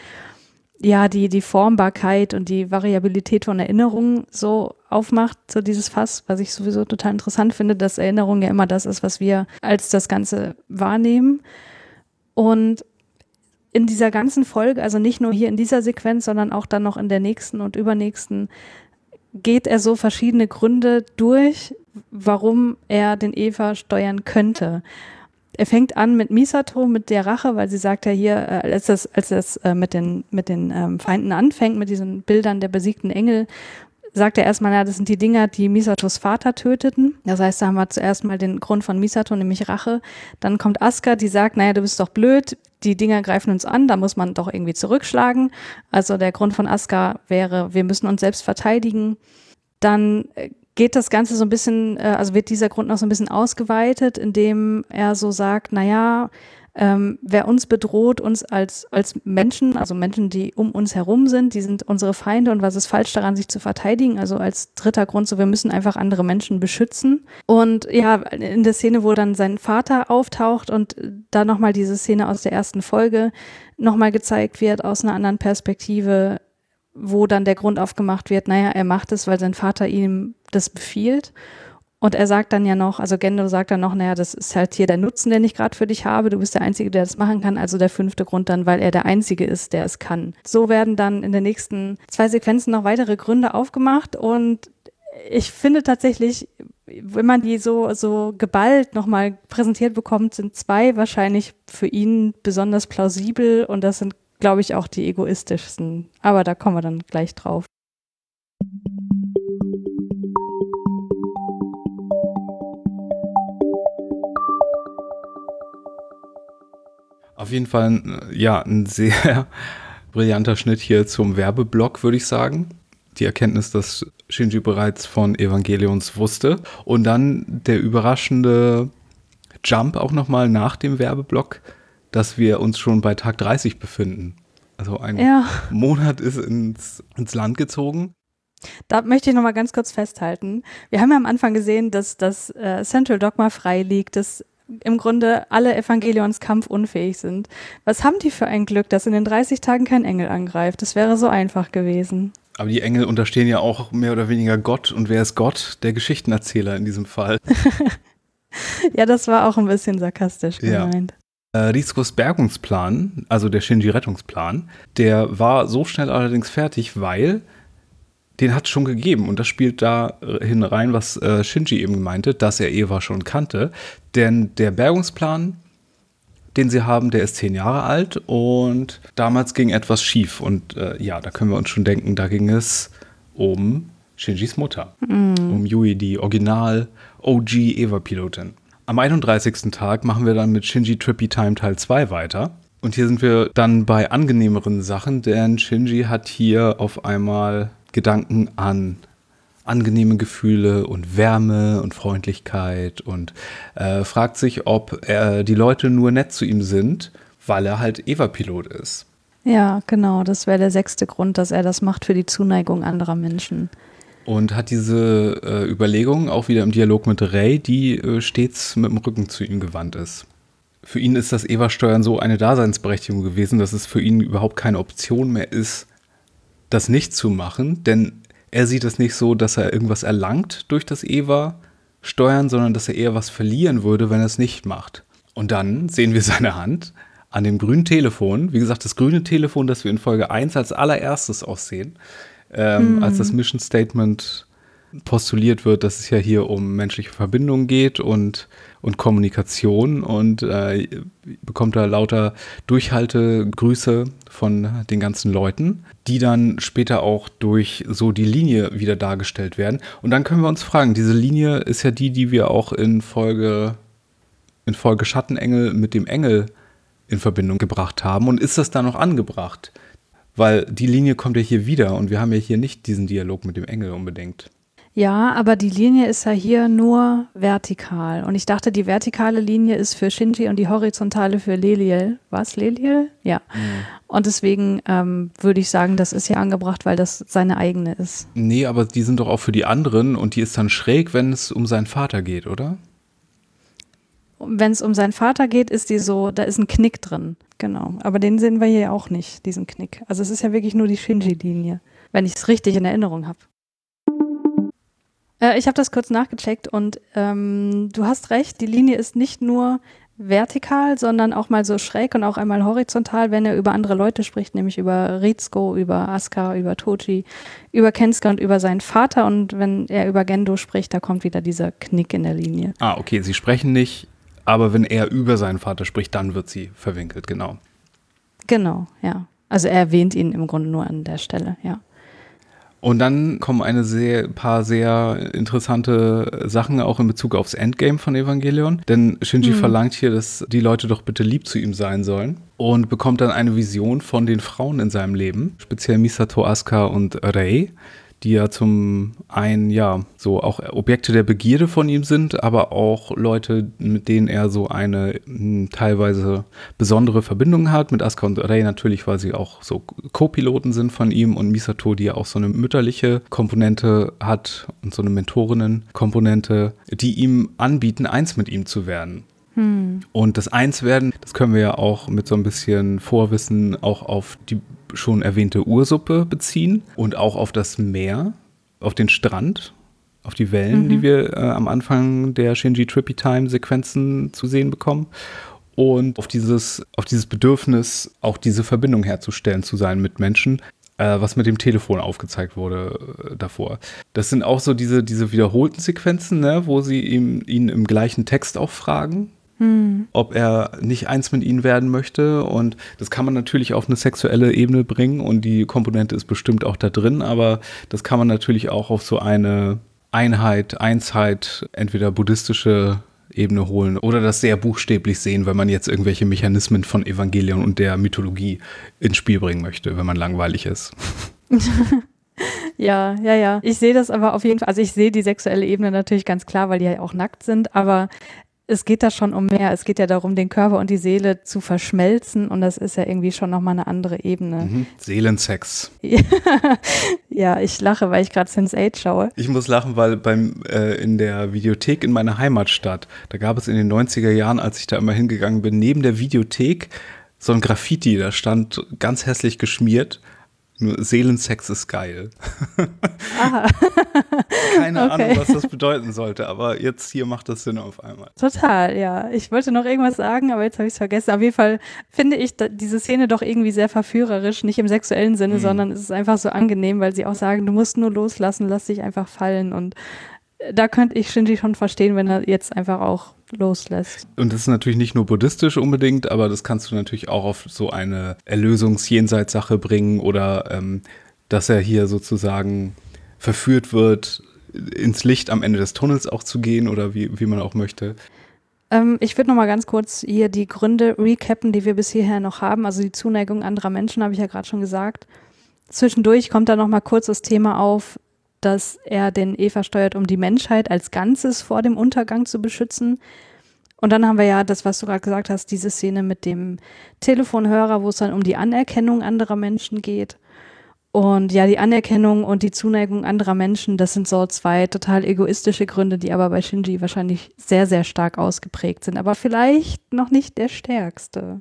Speaker 2: Formbarkeit und die Variabilität von Erinnerungen so aufmacht, so dieses Fass, was ich sowieso total interessant finde, dass Erinnerung ja immer das ist, was wir als das Ganze wahrnehmen. Und in dieser ganzen Folge, also nicht nur hier in dieser Sequenz, sondern auch dann noch in der nächsten und übernächsten, geht er so verschiedene Gründe durch, warum er den Eva steuern könnte. Er fängt an mit Misato, mit der Rache, weil sie sagt ja hier, als es mit den Feinden anfängt, mit diesen Bildern der besiegten Engel, sagt er erstmal, das sind die Dinger, die Misatos Vater töteten. Das heißt, da haben wir zuerst mal den Grund von Misato, nämlich Rache. Dann kommt Asuka, die sagt, du bist doch blöd, die Dinger greifen uns an, da muss man doch irgendwie zurückschlagen. Also der Grund von Asuka wäre, wir müssen uns selbst verteidigen. Dann geht das Ganze so ein bisschen, also wird dieser Grund noch so ein bisschen ausgeweitet, indem er so sagt, wer uns bedroht, uns als Menschen, also Menschen, die um uns herum sind, die sind unsere Feinde und was ist falsch daran, sich zu verteidigen? Also als dritter Grund so, wir müssen einfach andere Menschen beschützen. Und ja, in der Szene, wo dann sein Vater auftaucht und da nochmal diese Szene aus der ersten Folge nochmal gezeigt wird aus einer anderen Perspektive, wo dann der Grund aufgemacht wird, er macht es, weil sein Vater ihm das befiehlt. Und er sagt dann ja noch, also Gendo sagt dann noch, das ist halt hier der Nutzen, den ich gerade für dich habe. Du bist der Einzige, der das machen kann. Also der 5. Grund dann, weil er der Einzige ist, der es kann. So werden dann in den nächsten 2 Sequenzen noch weitere Gründe aufgemacht. Und ich finde tatsächlich, wenn man die so geballt nochmal präsentiert bekommt, sind 2 wahrscheinlich für ihn besonders plausibel. Und das sind, glaube ich, auch die egoistischsten. Aber da kommen wir dann gleich drauf.
Speaker 1: Auf jeden Fall, ein sehr brillanter Schnitt hier zum Werbeblock, würde ich sagen. Die Erkenntnis, dass Shinji bereits von Evangelions wusste. Und dann der überraschende Jump auch nochmal nach dem Werbeblock, dass wir uns schon bei Tag 30 befinden. Also ein Monat ist ins Land gezogen.
Speaker 2: Da möchte ich nochmal ganz kurz festhalten. Wir haben ja am Anfang gesehen, dass das Central Dogma frei liegt, dass im Grunde alle Evangelions kampfunfähig sind. Was haben die für ein Glück, dass in den 30 Tagen kein Engel angreift? Das wäre so einfach gewesen.
Speaker 1: Aber die Engel unterstehen ja auch mehr oder weniger Gott. Und wer ist Gott? Der Geschichtenerzähler in diesem Fall.
Speaker 2: Ja, das war auch ein bisschen sarkastisch gemeint.
Speaker 1: Rizkos Bergungsplan, also der Shinji-Rettungsplan, der war so schnell allerdings fertig, weil den hat es schon gegeben. Und das spielt da rein, was Shinji eben meinte, dass er Eva schon kannte. Denn der Bergungsplan, den sie haben, der ist 10 Jahre alt und damals ging etwas schief. Und da können wir uns schon denken, da ging es um Shinjis Mutter, um Yui, die Original-OG-Eva-Pilotin. Am 31. Tag machen wir dann mit Shinji Trippy Time Teil 2 weiter. Und hier sind wir dann bei angenehmeren Sachen, denn Shinji hat hier auf einmal Gedanken an angenehme Gefühle und Wärme und Freundlichkeit und fragt sich, ob die Leute nur nett zu ihm sind, weil er halt Eva-Pilot ist.
Speaker 2: Ja, genau. Das wäre der 6. Grund, dass er das macht für die Zuneigung anderer Menschen.
Speaker 1: Und hat diese Überlegung auch wieder im Dialog mit Rei, die stets mit dem Rücken zu ihm gewandt ist. Für ihn ist das Eva-Steuern so eine Daseinsberechtigung gewesen, dass es für ihn überhaupt keine Option mehr ist, das nicht zu machen, denn er sieht es nicht so, dass er irgendwas erlangt durch das Eva-Steuern, sondern dass er eher was verlieren würde, wenn er es nicht macht. Und dann sehen wir seine Hand an dem grünen Telefon, wie gesagt, das grüne Telefon, das wir in Folge 1 als allererstes aussehen, als das Mission Statement postuliert wird, dass es ja hier um menschliche Verbindungen geht und Kommunikation und bekommt da lauter Durchhaltegrüße von den ganzen Leuten, die dann später auch durch so die Linie wieder dargestellt werden. Und dann können wir uns fragen, diese Linie ist ja die wir auch in Folge Schattenengel mit dem Engel in Verbindung gebracht haben. Und ist das da noch angebracht? Weil die Linie kommt ja hier wieder und wir haben ja hier nicht diesen Dialog mit dem Engel unbedingt.
Speaker 2: Ja, aber die Linie ist ja hier nur vertikal. Und ich dachte, die vertikale Linie ist für Shinji und die horizontale für Leliel. Was, Leliel? Ja. Und deswegen würde ich sagen, das ist ja angebracht, weil das seine eigene ist.
Speaker 1: Nee, aber die sind doch auch für die anderen und die ist dann schräg, wenn es um seinen Vater geht, oder?
Speaker 2: Wenn es um seinen Vater geht, ist die so, da ist ein Knick drin. Genau. Aber den sehen wir hier auch nicht, diesen Knick. Also es ist ja wirklich nur die Shinji-Linie, wenn ich es richtig in Erinnerung habe. Ich habe das kurz nachgecheckt und du hast recht, die Linie ist nicht nur vertikal, sondern auch mal so schräg und auch einmal horizontal, wenn er über andere Leute spricht, nämlich über Rizko, über Asuka, über Toji, über Kensuke und über seinen Vater. Und wenn er über Gendo spricht, da kommt wieder dieser Knick in der Linie.
Speaker 1: Ah, okay, sie sprechen nicht, aber wenn er über seinen Vater spricht, dann wird sie verwinkelt, genau.
Speaker 2: Genau, ja. Also er erwähnt ihn im Grunde nur an der Stelle, ja.
Speaker 1: Und dann kommen paar sehr interessante Sachen auch in Bezug aufs Endgame von Evangelion. Denn Shinji verlangt hier, dass die Leute doch bitte lieb zu ihm sein sollen. Und bekommt dann eine Vision von den Frauen in seinem Leben. Speziell Misato, Asuka und Rei, die ja zum einen, so auch Objekte der Begierde von ihm sind, aber auch Leute, mit denen er so eine teilweise besondere Verbindung hat. Mit Asuka und Rei natürlich, weil sie auch so Co-Piloten sind von ihm und Misato, die ja auch so eine mütterliche Komponente hat und so eine Mentorinnen-Komponente, die ihm anbieten, eins mit ihm zu werden. Und das Einswerden, das können wir ja auch mit so ein bisschen Vorwissen auch auf die schon erwähnte Ursuppe beziehen und auch auf das Meer, auf den Strand, auf die Wellen, die wir am Anfang der Shinji Trippy Time Sequenzen zu sehen bekommen und auf dieses Bedürfnis, auch diese Verbindung herzustellen zu seinen Mitmenschen, was mit dem Telefon aufgezeigt wurde davor. Das sind auch so diese wiederholten Sequenzen, ne, wo sie ihn im gleichen Text auch fragen, ob er nicht eins mit ihnen werden möchte. Und das kann man natürlich auf eine sexuelle Ebene bringen und die Komponente ist bestimmt auch da drin, aber das kann man natürlich auch auf so eine Einheit, entweder buddhistische Ebene holen oder das sehr buchstäblich sehen, wenn man jetzt irgendwelche Mechanismen von Evangelion und der Mythologie ins Spiel bringen möchte, wenn man langweilig ist.
Speaker 2: Ja. Ich sehe das aber auf jeden Fall, also ich sehe die sexuelle Ebene natürlich ganz klar, weil die ja auch nackt sind, aber es geht da schon um mehr. Es geht ja darum, den Körper und die Seele zu verschmelzen und das ist ja irgendwie schon nochmal eine andere Ebene.
Speaker 1: Seelensex.
Speaker 2: Ja, ich lache, weil ich gerade Sense8 schaue.
Speaker 1: Ich muss lachen, weil in der Videothek in meiner Heimatstadt, da gab es in den 90er Jahren, als ich da immer hingegangen bin, neben der Videothek so ein Graffiti, da stand ganz hässlich geschmiert, nur Seelensex ist geil.
Speaker 2: Aha.
Speaker 1: Keine Ahnung, was das bedeuten sollte, aber jetzt hier macht das Sinn auf einmal.
Speaker 2: Total, ja. Ich wollte noch irgendwas sagen, aber jetzt habe ich es vergessen. Auf jeden Fall finde ich diese Szene doch irgendwie sehr verführerisch, nicht im sexuellen Sinne, sondern es ist einfach so angenehm, weil sie auch sagen, du musst nur loslassen, lass dich einfach fallen. Und da könnte ich Shinji schon verstehen, wenn er jetzt einfach auch loslässt.
Speaker 1: Und das ist natürlich nicht nur buddhistisch unbedingt, aber das kannst du natürlich auch auf so eine Erlösungs-Jenseits-Sache bringen oder dass er hier sozusagen verführt wird, ins Licht am Ende des Tunnels auch zu gehen oder wie man auch möchte.
Speaker 2: Ich würde noch mal ganz kurz hier die Gründe recappen, die wir bis hierher noch haben. Also die Zuneigung anderer Menschen, habe ich ja gerade schon gesagt. Zwischendurch kommt da noch mal kurz das Thema auf, dass er den Eva steuert, um die Menschheit als Ganzes vor dem Untergang zu beschützen. Und dann haben wir ja das, was du gerade gesagt hast, diese Szene mit dem Telefonhörer, wo es dann um die Anerkennung anderer Menschen geht. Und ja, die Anerkennung und die Zuneigung anderer Menschen, das sind so zwei total egoistische Gründe, die aber bei Shinji wahrscheinlich sehr, sehr stark ausgeprägt sind. Aber vielleicht noch nicht der stärkste.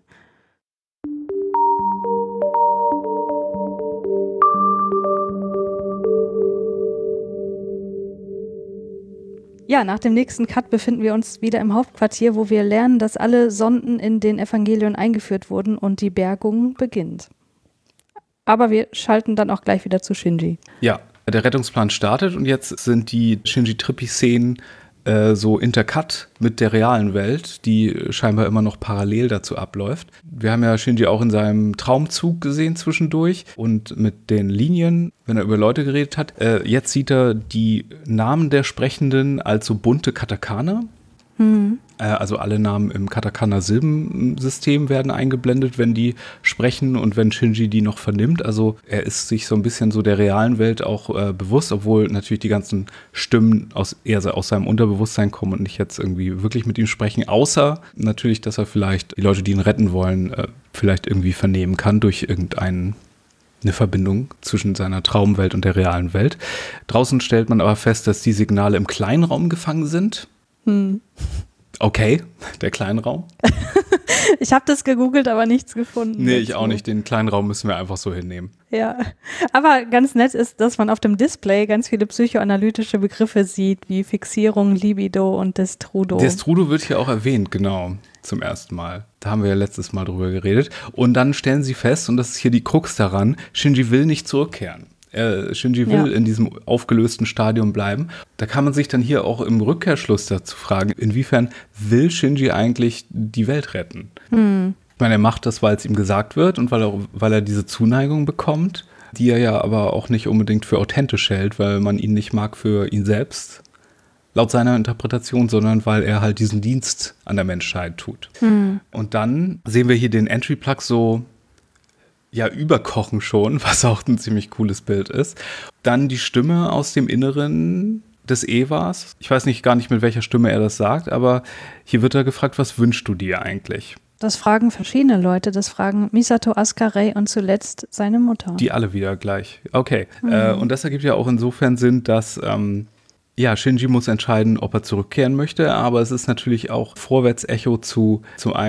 Speaker 2: Ja, nach dem nächsten Cut befinden wir uns wieder im Hauptquartier, wo wir lernen, dass alle Sonden in den Evangelion eingeführt wurden und die Bergung beginnt. Aber wir schalten dann auch gleich wieder zu Shinji.
Speaker 1: Ja, der Rettungsplan startet und jetzt sind die Shinji-Trippi-Szenen so intercut mit der realen Welt, die scheinbar immer noch parallel dazu abläuft. Wir haben ja Shinji auch in seinem Traumzug gesehen zwischendurch und mit den Linien, wenn er über Leute geredet hat. Jetzt sieht er die Namen der Sprechenden als so bunte Katakana. Also alle Namen im Katakana-Silbensystem werden eingeblendet, wenn die sprechen und wenn Shinji die noch vernimmt. Also er ist sich so ein bisschen so der realen Welt auch bewusst, obwohl natürlich die ganzen Stimmen eher aus seinem Unterbewusstsein kommen und nicht jetzt irgendwie wirklich mit ihm sprechen. Außer natürlich, dass er vielleicht die Leute, die ihn retten wollen, vielleicht irgendwie vernehmen kann durch irgendeine Verbindung zwischen seiner Traumwelt und der realen Welt. Draußen stellt man aber fest, dass die Signale im kleinen Raum gefangen sind. Okay, der Kleinraum.
Speaker 2: Ich habe das gegoogelt, aber nichts gefunden.
Speaker 1: Nee, ich auch nicht. Den kleinen Raum müssen wir einfach so hinnehmen.
Speaker 2: Ja, aber ganz nett ist, dass man auf dem Display ganz viele psychoanalytische Begriffe sieht, wie Fixierung, Libido und Destrudo.
Speaker 1: Destrudo wird hier auch erwähnt, genau, zum ersten Mal. Da haben wir ja letztes Mal drüber geredet. Und dann stellen sie fest, und das ist hier die Krux daran, Shinji will nicht zurückkehren. Shinji will in diesem aufgelösten Stadium bleiben. Da kann man sich dann hier auch im Rückkehrschluss dazu fragen, inwiefern will Shinji eigentlich die Welt retten? Ich meine, er macht das, weil es ihm gesagt wird und weil er diese Zuneigung bekommt, die er ja aber auch nicht unbedingt für authentisch hält, weil man ihn nicht mag für ihn selbst, laut seiner Interpretation, sondern weil er halt diesen Dienst an der Menschheit tut. Und dann sehen wir hier den Entry-Plug so überkochen schon, was auch ein ziemlich cooles Bild ist. Dann die Stimme aus dem Inneren des Evas. Ich weiß gar nicht, mit welcher Stimme er das sagt, aber hier wird er gefragt, was wünschst du dir eigentlich?
Speaker 2: Das fragen verschiedene Leute. Das fragen Misato, Asuka, Rei und zuletzt seine Mutter.
Speaker 1: Die alle wieder gleich. Okay. Und das ergibt ja auch insofern Sinn, dass Shinji muss entscheiden, ob er zurückkehren möchte, aber es ist natürlich auch Vorwärtsecho zu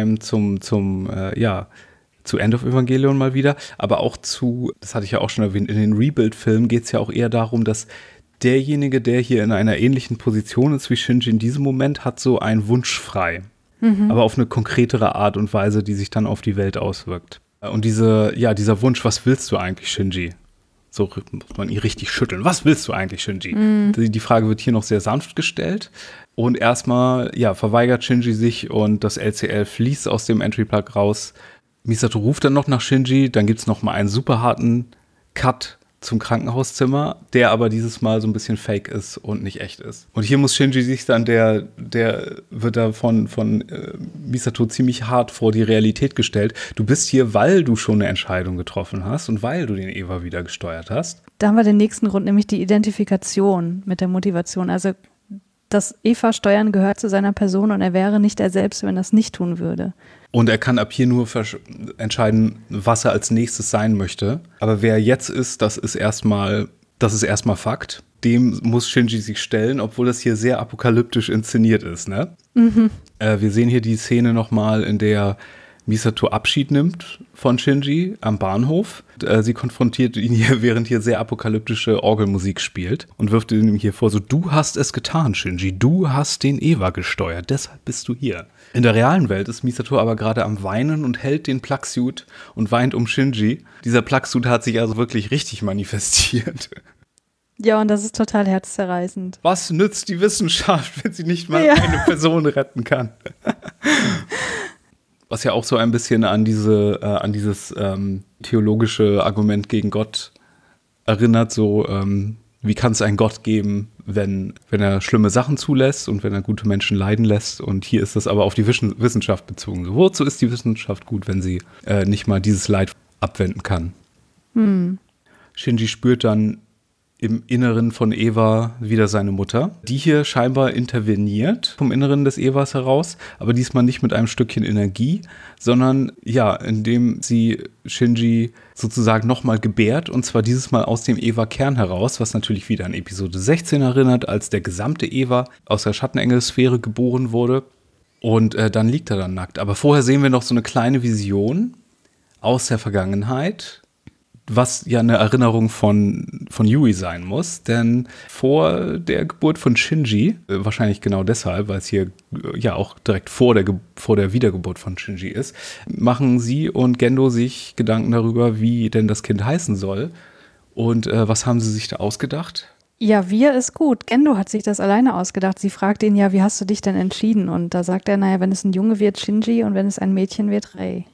Speaker 1: End of Evangelion mal wieder, aber auch das hatte ich ja auch schon erwähnt, in den Rebuild-Filmen geht es ja auch eher darum, dass derjenige, der hier in einer ähnlichen Position ist wie Shinji in diesem Moment, hat so einen Wunsch frei. Aber auf eine konkretere Art und Weise, die sich dann auf die Welt auswirkt. Und dieser Wunsch, was willst du eigentlich, Shinji? So muss man ihn richtig schütteln. Was willst du eigentlich, Shinji? Die Frage wird hier noch sehr sanft gestellt. Und erstmal, verweigert Shinji sich und das LCL fließt aus dem Entry-Plug raus. Misato ruft dann noch nach Shinji, dann gibt es noch mal einen super harten Cut zum Krankenhauszimmer, der aber dieses Mal so ein bisschen fake ist und nicht echt ist. Und hier muss Shinji sich dann, der wird da von Misato ziemlich hart vor die Realität gestellt. Du bist hier, weil du schon eine Entscheidung getroffen hast und weil du den Eva wieder gesteuert hast.
Speaker 2: Da haben wir den nächsten Grund, nämlich die Identifikation mit der Motivation. Also das Eva-Steuern gehört zu seiner Person und er wäre nicht er selbst, wenn er es nicht tun würde.
Speaker 1: Und er kann ab hier nur entscheiden, was er als nächstes sein möchte. Aber wer jetzt ist, das ist erstmal Fakt. Dem muss Shinji sich stellen, obwohl das hier sehr apokalyptisch inszeniert ist, ne? Mhm. Wir sehen hier die Szene nochmal, in der Misato Abschied nimmt von Shinji am Bahnhof. Sie konfrontiert ihn hier, während hier sehr apokalyptische Orgelmusik spielt und wirft ihm hier vor, so, du hast es getan, Shinji, du hast den Eva gesteuert, deshalb bist du hier. In der realen Welt ist Misato aber gerade am Weinen und hält den Plugsuit und weint um Shinji. Dieser Plugsuit hat sich also wirklich richtig manifestiert.
Speaker 2: Ja, und das ist total herzzerreißend.
Speaker 1: Was nützt die Wissenschaft, wenn sie nicht mal eine Person retten kann? Was ja auch so ein bisschen an dieses theologische Argument gegen Gott erinnert, so wie kann es einen Gott geben, wenn er schlimme Sachen zulässt und wenn er gute Menschen leiden lässt. Und hier ist das aber auf die Wissenschaft bezogen. So, wozu ist die Wissenschaft gut, wenn sie nicht mal dieses Leid abwenden kann? Shinji spürt dann im Inneren von Eva wieder seine Mutter, die hier scheinbar interveniert vom Inneren des Evas heraus, aber diesmal nicht mit einem Stückchen Energie, sondern ja, indem sie Shinji sozusagen nochmal gebärt, und zwar dieses Mal aus dem Eva-Kern heraus, was natürlich wieder an Episode 16 erinnert, als der gesamte Eva aus der Schattenengelsphäre geboren wurde. Und dann liegt er dann nackt. Aber vorher sehen wir noch so eine kleine Vision aus der Vergangenheit, was ja eine Erinnerung von Yui sein muss, denn vor der Geburt von Shinji, wahrscheinlich genau deshalb, weil es hier ja auch direkt vor der Wiedergeburt von Shinji ist, machen sie und Gendo sich Gedanken darüber, wie denn das Kind heißen soll. Und was haben sie sich da ausgedacht?
Speaker 2: Ja, wir ist gut. Gendo hat sich das alleine ausgedacht. Sie fragt ihn ja, wie hast du dich denn entschieden? Und da sagt er, naja, wenn es ein Junge wird, Shinji, und wenn es ein Mädchen wird, Rei.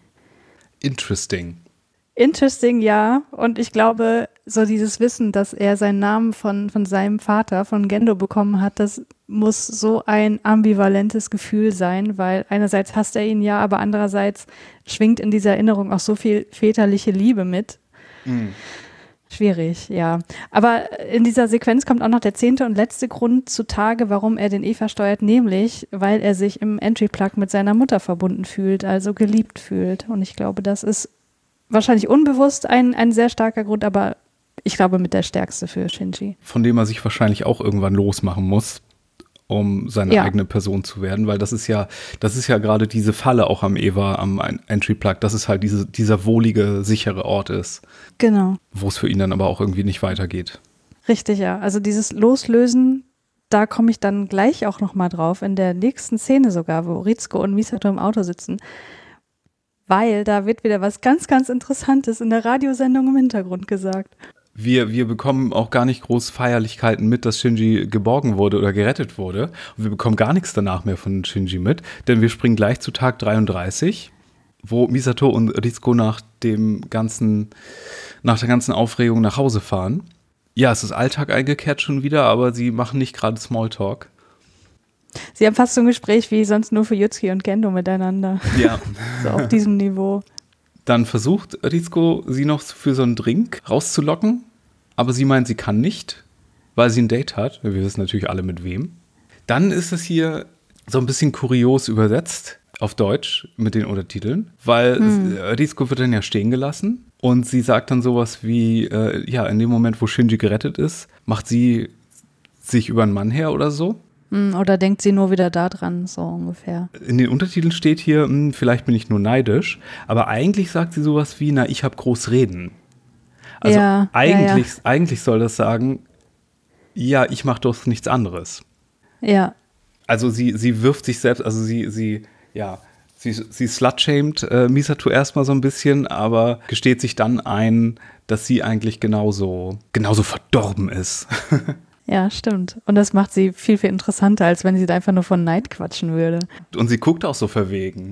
Speaker 2: Interesting, ja. Und ich glaube, so dieses Wissen, dass er seinen Namen von seinem Vater, von Gendo, bekommen hat, das muss so ein ambivalentes Gefühl sein, weil einerseits hasst er ihn ja, aber andererseits schwingt in dieser Erinnerung auch so viel väterliche Liebe mit. Mhm. Schwierig, ja. Aber in dieser Sequenz kommt auch noch der 10. und letzte Grund zutage, warum er den Eva steuert, nämlich, weil er sich im Entry-Plug mit seiner Mutter verbunden fühlt, also geliebt fühlt. Und ich glaube, das ist wahrscheinlich unbewusst ein sehr starker Grund, aber ich glaube mit der stärkste für Shinji.
Speaker 1: Von dem er sich wahrscheinlich auch irgendwann losmachen muss, um seine eigene Person zu werden, weil das ist ja gerade diese Falle auch am Eva, am Entry-Plug, dass es halt dieser wohlige, sichere Ort ist.
Speaker 2: Genau.
Speaker 1: Wo es für ihn dann aber auch irgendwie nicht weitergeht.
Speaker 2: Richtig, ja. Also dieses Loslösen, da komme ich dann gleich auch nochmal drauf, in der nächsten Szene sogar, wo Ritsuko und Misato im Auto sitzen. Weil da wird wieder was ganz, ganz Interessantes in der Radiosendung im Hintergrund gesagt.
Speaker 1: Wir bekommen auch gar nicht groß Feierlichkeiten mit, dass Shinji geborgen wurde oder gerettet wurde. Und wir bekommen gar nichts danach mehr von Shinji mit, denn wir springen gleich zu Tag 33, wo Misato und Ritsuko nach der ganzen Aufregung nach Hause fahren. Ja, es ist Alltag eingekehrt schon wieder, aber sie machen nicht gerade Smalltalk.
Speaker 2: Sie haben fast so ein Gespräch wie sonst nur für Yutsuki und Gendo miteinander.
Speaker 1: Ja.
Speaker 2: So auf diesem Niveau.
Speaker 1: Dann versucht Ritsuko, sie noch für so einen Drink rauszulocken, aber sie meint, sie kann nicht, weil sie ein Date hat. Wir wissen natürlich alle mit wem. Dann ist es hier so ein bisschen kurios übersetzt auf Deutsch mit den Untertiteln, weil Ritsuko wird dann ja stehen gelassen und sie sagt dann sowas wie, in dem Moment, wo Shinji gerettet ist, macht sie sich über einen Mann her oder so.
Speaker 2: Oder denkt sie nur wieder da dran, so ungefähr.
Speaker 1: In den Untertiteln steht hier, vielleicht bin ich nur neidisch, aber eigentlich sagt sie sowas wie, ich habe groß reden. Also eigentlich soll das sagen, ja, ich mache doch nichts anderes.
Speaker 2: Ja.
Speaker 1: Also sie wirft sich selbst, also sie slut-shamed Misato erstmal so ein bisschen, aber gesteht sich dann ein, dass sie eigentlich genauso verdorben ist.
Speaker 2: Ja, stimmt. Und das macht sie viel, viel interessanter, als wenn sie da einfach nur von Neid quatschen würde.
Speaker 1: Und sie guckt auch so verwegen.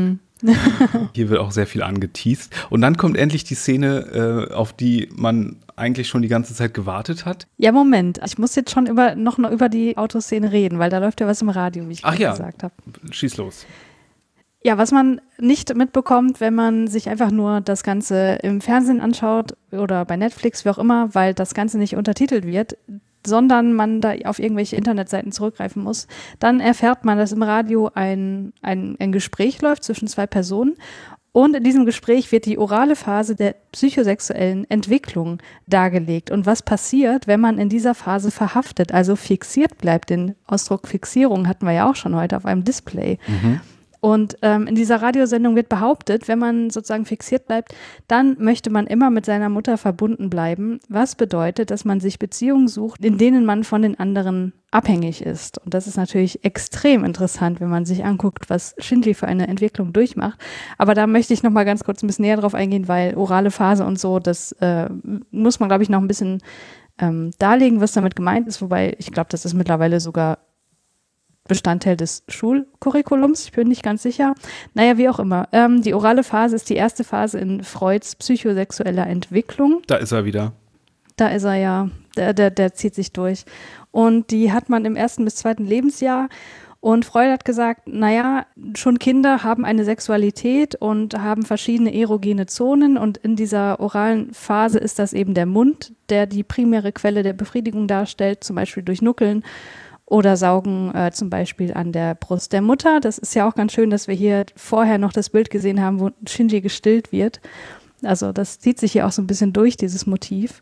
Speaker 1: Hier wird auch sehr viel angeteast. Und dann kommt endlich die Szene, auf die man eigentlich schon die ganze Zeit gewartet hat.
Speaker 2: Ja, Moment. Ich muss jetzt schon noch über die Autoszene reden, weil da läuft ja was im Radio, wie ich gesagt habe.
Speaker 1: Schieß los.
Speaker 2: Ja, was man nicht mitbekommt, wenn man sich einfach nur das Ganze im Fernsehen anschaut oder bei Netflix, wie auch immer, weil das Ganze nicht untertitelt wird. sondern man da auf irgendwelche Internetseiten zurückgreifen muss, dann erfährt man, dass im Radio ein Gespräch läuft zwischen zwei Personen. Und in diesem Gespräch wird die orale Phase der psychosexuellen Entwicklung dargelegt und was passiert, wenn man in dieser Phase verhaftet, also fixiert bleibt. Den Ausdruck Fixierung hatten wir ja auch schon heute auf einem Display. Und in dieser Radiosendung wird behauptet, wenn man sozusagen fixiert bleibt, dann möchte man immer mit seiner Mutter verbunden bleiben, was bedeutet, dass man sich Beziehungen sucht, in denen man von den anderen abhängig ist. Und das ist natürlich extrem interessant, wenn man sich anguckt, was Shinji für eine Entwicklung durchmacht. Aber da möchte ich noch mal ganz kurz ein bisschen näher drauf eingehen, weil orale Phase und so, das muss man, glaube ich, noch ein bisschen darlegen, was damit gemeint ist. Wobei ich glaube, das ist mittlerweile sogar Bestandteil des Schulcurriculums, ich bin nicht ganz sicher. Naja, wie auch immer. Die orale Phase ist die erste Phase in Freuds psychosexueller Entwicklung.
Speaker 1: Da ist er wieder.
Speaker 2: Da ist er ja, der zieht sich durch. Und die hat man im 1. bis 2. Lebensjahr. Und Freud hat gesagt, naja, schon Kinder haben eine Sexualität und haben verschiedene erogene Zonen. Und in dieser oralen Phase ist das eben der Mund, der die primäre Quelle der Befriedigung darstellt, zum Beispiel durch Nuckeln. Oder Saugen zum Beispiel an der Brust der Mutter. Das ist ja auch ganz schön, dass wir hier vorher noch das Bild gesehen haben, wo Shinji gestillt wird. Also das zieht sich hier auch so ein bisschen durch, dieses Motiv.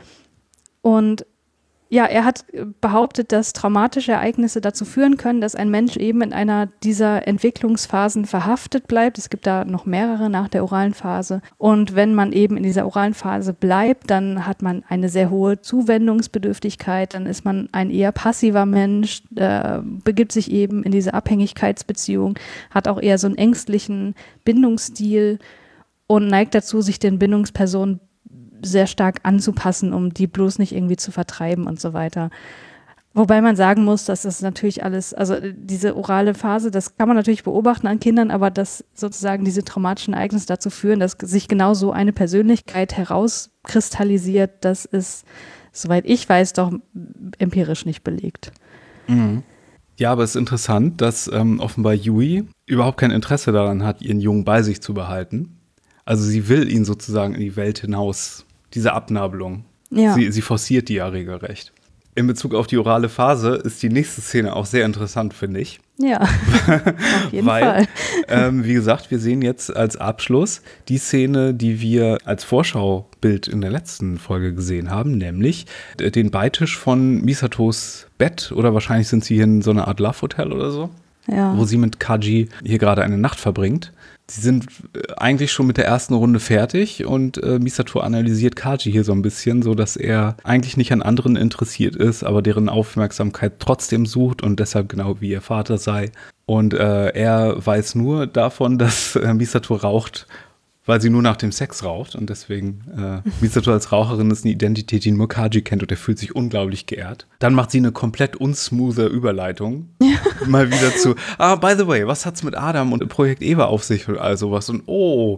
Speaker 2: Und ja, er hat behauptet, dass traumatische Ereignisse dazu führen können, dass ein Mensch eben in einer dieser Entwicklungsphasen verhaftet bleibt. Es gibt da noch mehrere nach der oralen Phase. Und wenn man eben in dieser oralen Phase bleibt, dann hat man eine sehr hohe Zuwendungsbedürftigkeit, dann ist man ein eher passiver Mensch, begibt sich eben in diese Abhängigkeitsbeziehung, hat auch eher so einen ängstlichen Bindungsstil und neigt dazu, sich den Bindungspersonen sehr stark anzupassen, um die bloß nicht irgendwie zu vertreiben und so weiter. Wobei man sagen muss, dass das natürlich alles, also diese orale Phase, das kann man natürlich beobachten an Kindern, aber dass sozusagen diese traumatischen Ereignisse dazu führen, dass sich genau so eine Persönlichkeit herauskristallisiert, das ist, soweit ich weiß, doch empirisch nicht belegt.
Speaker 1: Ja, aber es ist interessant, dass offenbar Yui überhaupt kein Interesse daran hat, ihren Jungen bei sich zu behalten. Also sie will ihn sozusagen in die Welt hinaus, diese Abnabelung.
Speaker 2: Ja.
Speaker 1: Sie forciert die ja regelrecht. In Bezug auf die orale Phase ist die nächste Szene auch sehr interessant, finde ich.
Speaker 2: Ja, auf jeden Fall.
Speaker 1: Wie gesagt, wir sehen jetzt als Abschluss die Szene, die wir als Vorschaubild in der letzten Folge gesehen haben, nämlich den Beitisch von Misatos Bett, oder wahrscheinlich sind sie hier in so einer Art Love-Hotel oder so, wo sie mit Kaji hier gerade eine Nacht verbringt. Sie sind eigentlich schon mit der ersten Runde fertig und Misato analysiert Kaji hier so ein bisschen, so dass er eigentlich nicht an anderen interessiert ist, aber deren Aufmerksamkeit trotzdem sucht und deshalb genau wie ihr Vater sei. Und er weiß nur davon, dass Misato raucht, weil sie nur nach dem Sex raucht und deswegen Misato als Raucherin ist eine Identität, die nur Kaji kennt und er fühlt sich unglaublich geehrt. Dann macht sie eine komplett unsmoothe Überleitung. Mal wieder zu, by the way, was hat's mit Adam und Projekt Eva auf sich und all sowas? Und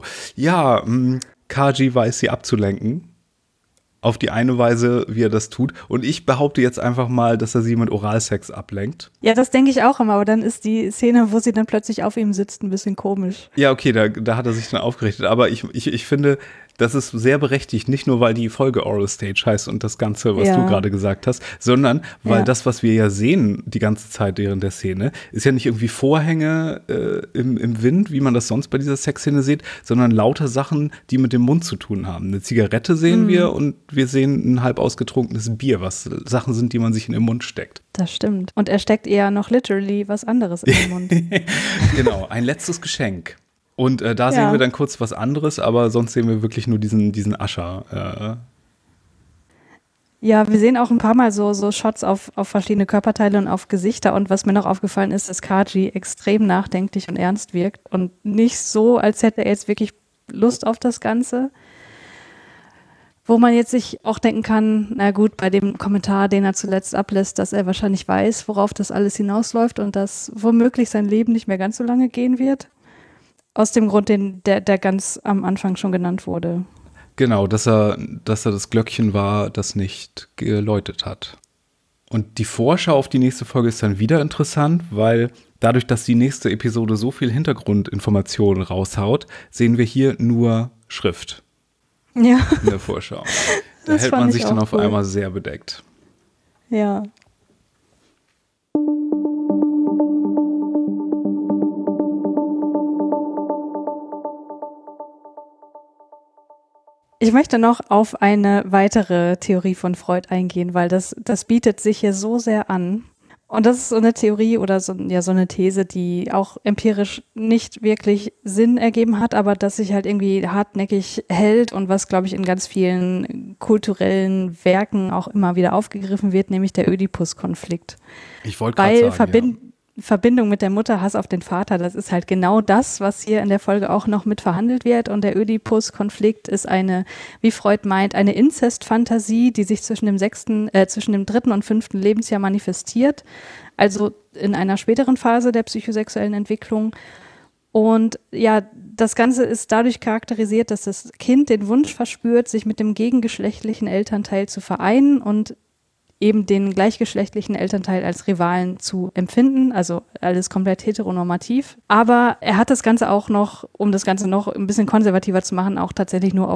Speaker 1: Kaji weiß sie abzulenken. Auf die eine Weise, wie er das tut. Und ich behaupte jetzt einfach mal, dass er sie mit Oralsex ablenkt.
Speaker 2: Ja, das denke ich auch immer, aber dann ist die Szene, wo sie dann plötzlich auf ihm sitzt, ein bisschen komisch.
Speaker 1: Ja, okay, da hat er sich dann aufgerichtet. Aber ich finde, das ist sehr berechtigt, nicht nur, weil die Folge Oral Stage heißt und das Ganze, was du gerade gesagt hast, sondern weil das, was wir ja sehen die ganze Zeit während der Szene, ist ja nicht irgendwie Vorhänge im Wind, wie man das sonst bei dieser Sexszene sieht, sondern lauter Sachen, die mit dem Mund zu tun haben. Eine Zigarette sehen wir und wir sehen ein halb ausgetrunkenes Bier, was Sachen sind, die man sich in den Mund steckt.
Speaker 2: Das stimmt. Und er steckt eher noch literally was anderes in den Mund.
Speaker 1: Genau, ein letztes Geschenk. Und da sehen wir dann kurz was anderes, aber sonst sehen wir wirklich nur diesen Ascher.
Speaker 2: Ja, wir sehen auch ein paar Mal so Shots auf verschiedene Körperteile und auf Gesichter. Und was mir noch aufgefallen ist, dass Kaji extrem nachdenklich und ernst wirkt und nicht so, als hätte er jetzt wirklich Lust auf das Ganze. Wo man jetzt sich auch denken kann, na gut, bei dem Kommentar, den er zuletzt ablässt, dass er wahrscheinlich weiß, worauf das alles hinausläuft und dass womöglich sein Leben nicht mehr ganz so lange gehen wird. Aus dem Grund, der ganz am Anfang schon genannt wurde.
Speaker 1: Genau, dass er das Glöckchen war, das nicht geläutet hat. Und die Vorschau auf die nächste Folge ist dann wieder interessant, weil dadurch, dass die nächste Episode so viel Hintergrundinformationen raushaut, sehen wir hier nur Schrift.
Speaker 2: Ja.
Speaker 1: In der Vorschau. Da hält man sich dann auf einmal sehr bedeckt.
Speaker 2: Ja. Ich möchte noch auf eine weitere Theorie von Freud eingehen, weil das bietet sich hier so sehr an. Und das ist so eine Theorie oder so eine These, die auch empirisch nicht wirklich Sinn ergeben hat, aber das sich halt irgendwie hartnäckig hält und was, glaube ich, in ganz vielen kulturellen Werken auch immer wieder aufgegriffen wird, nämlich der Ödipus-Konflikt.
Speaker 1: Ich wollte gerade sagen,
Speaker 2: Verbindung mit der Mutter, Hass auf den Vater, das ist halt genau das, was hier in der Folge auch noch mit verhandelt wird. Und der Ödipus-Konflikt ist eine, wie Freud meint, eine Inzestfantasie, die sich zwischen dem 3. und 5. Lebensjahr manifestiert, also in einer späteren Phase der psychosexuellen Entwicklung. Und ja, das Ganze ist dadurch charakterisiert, dass das Kind den Wunsch verspürt, sich mit dem gegengeschlechtlichen Elternteil zu vereinen und eben den gleichgeschlechtlichen Elternteil als Rivalen zu empfinden, also alles komplett heteronormativ. Aber er hat das Ganze auch noch, um das Ganze noch ein bisschen konservativer zu machen, auch tatsächlich nur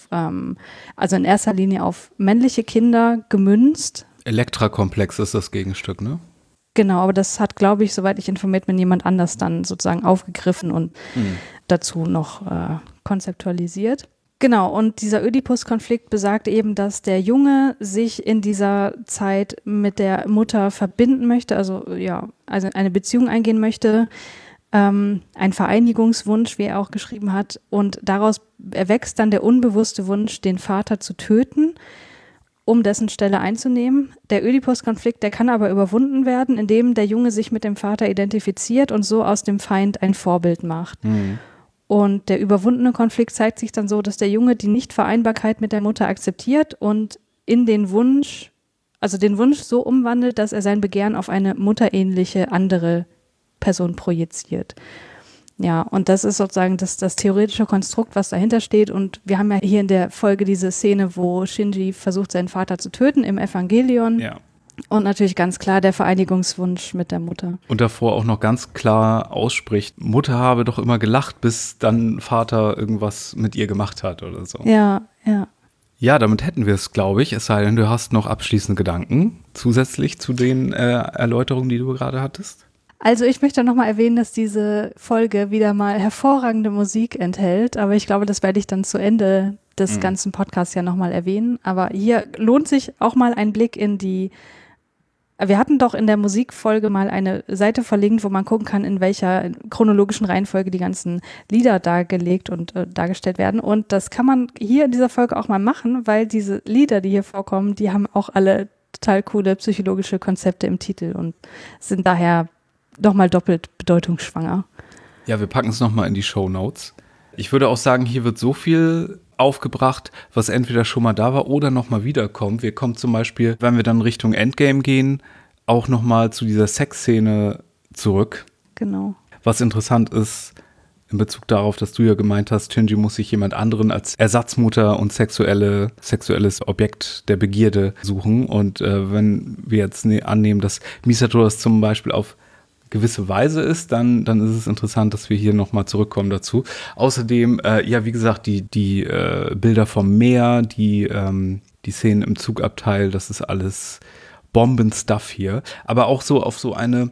Speaker 2: also in erster Linie auf männliche Kinder gemünzt.
Speaker 1: Elektra-Komplex ist das Gegenstück, ne?
Speaker 2: Genau, aber das hat, glaube ich, soweit ich informiert bin, jemand anders dann sozusagen aufgegriffen und dazu noch konzeptualisiert. Genau, und dieser Ödipus-Konflikt besagt eben, dass der Junge sich in dieser Zeit mit der Mutter verbinden möchte, also eine Beziehung eingehen möchte, ein Vereinigungswunsch, wie er auch geschrieben hat, und daraus erwächst dann der unbewusste Wunsch, den Vater zu töten, um dessen Stelle einzunehmen. Der Ödipus-Konflikt, der kann aber überwunden werden, indem der Junge sich mit dem Vater identifiziert und so aus dem Feind ein Vorbild macht. Und der überwundene Konflikt zeigt sich dann so, dass der Junge die Nichtvereinbarkeit mit der Mutter akzeptiert und in den Wunsch so umwandelt, dass er sein Begehren auf eine mutterähnliche andere Person projiziert. Ja, und das ist sozusagen das theoretische Konstrukt, was dahinter steht. Und wir haben ja hier in der Folge diese Szene, wo Shinji versucht, seinen Vater zu töten im Evangelion.
Speaker 1: Ja.
Speaker 2: Und natürlich ganz klar der Vereinigungswunsch mit der Mutter.
Speaker 1: Und davor auch noch ganz klar ausspricht, Mutter habe doch immer gelacht, bis dann Vater irgendwas mit ihr gemacht hat oder so.
Speaker 2: Ja, ja.
Speaker 1: Ja, damit hätten wir es, glaube ich. Es sei denn, du hast noch abschließende Gedanken zusätzlich zu den Erläuterungen, die du gerade hattest.
Speaker 2: Also ich möchte nochmal erwähnen, dass diese Folge wieder mal hervorragende Musik enthält, aber ich glaube, das werde ich dann zu Ende des ganzen Podcasts ja nochmal erwähnen. Aber hier lohnt sich auch mal ein Blick in wir hatten doch in der Musikfolge mal eine Seite verlinkt, wo man gucken kann, in welcher chronologischen Reihenfolge die ganzen Lieder dargelegt und dargestellt werden. Und das kann man hier in dieser Folge auch mal machen, weil diese Lieder, die hier vorkommen, die haben auch alle total coole psychologische Konzepte im Titel und sind daher nochmal doppelt bedeutungsschwanger.
Speaker 1: Ja, wir packen es nochmal in die Shownotes. Ich würde auch sagen, hier wird so viel aufgebracht, was entweder schon mal da war oder nochmal wiederkommt. Wir kommen zum Beispiel, wenn wir dann Richtung Endgame gehen, auch nochmal zu dieser Sexszene zurück.
Speaker 2: Genau.
Speaker 1: Was interessant ist, in Bezug darauf, dass du ja gemeint hast, Shinji muss sich jemand anderen als Ersatzmutter und sexuelles Objekt der Begierde suchen. Und wenn wir jetzt annehmen, dass Misato das zum Beispiel auf gewisse Weise ist, dann ist es interessant, dass wir hier nochmal zurückkommen dazu. Außerdem, wie gesagt, die Bilder vom Meer, die Szenen im Zugabteil, das ist alles Bomben-Stuff hier. Aber auch so auf so eine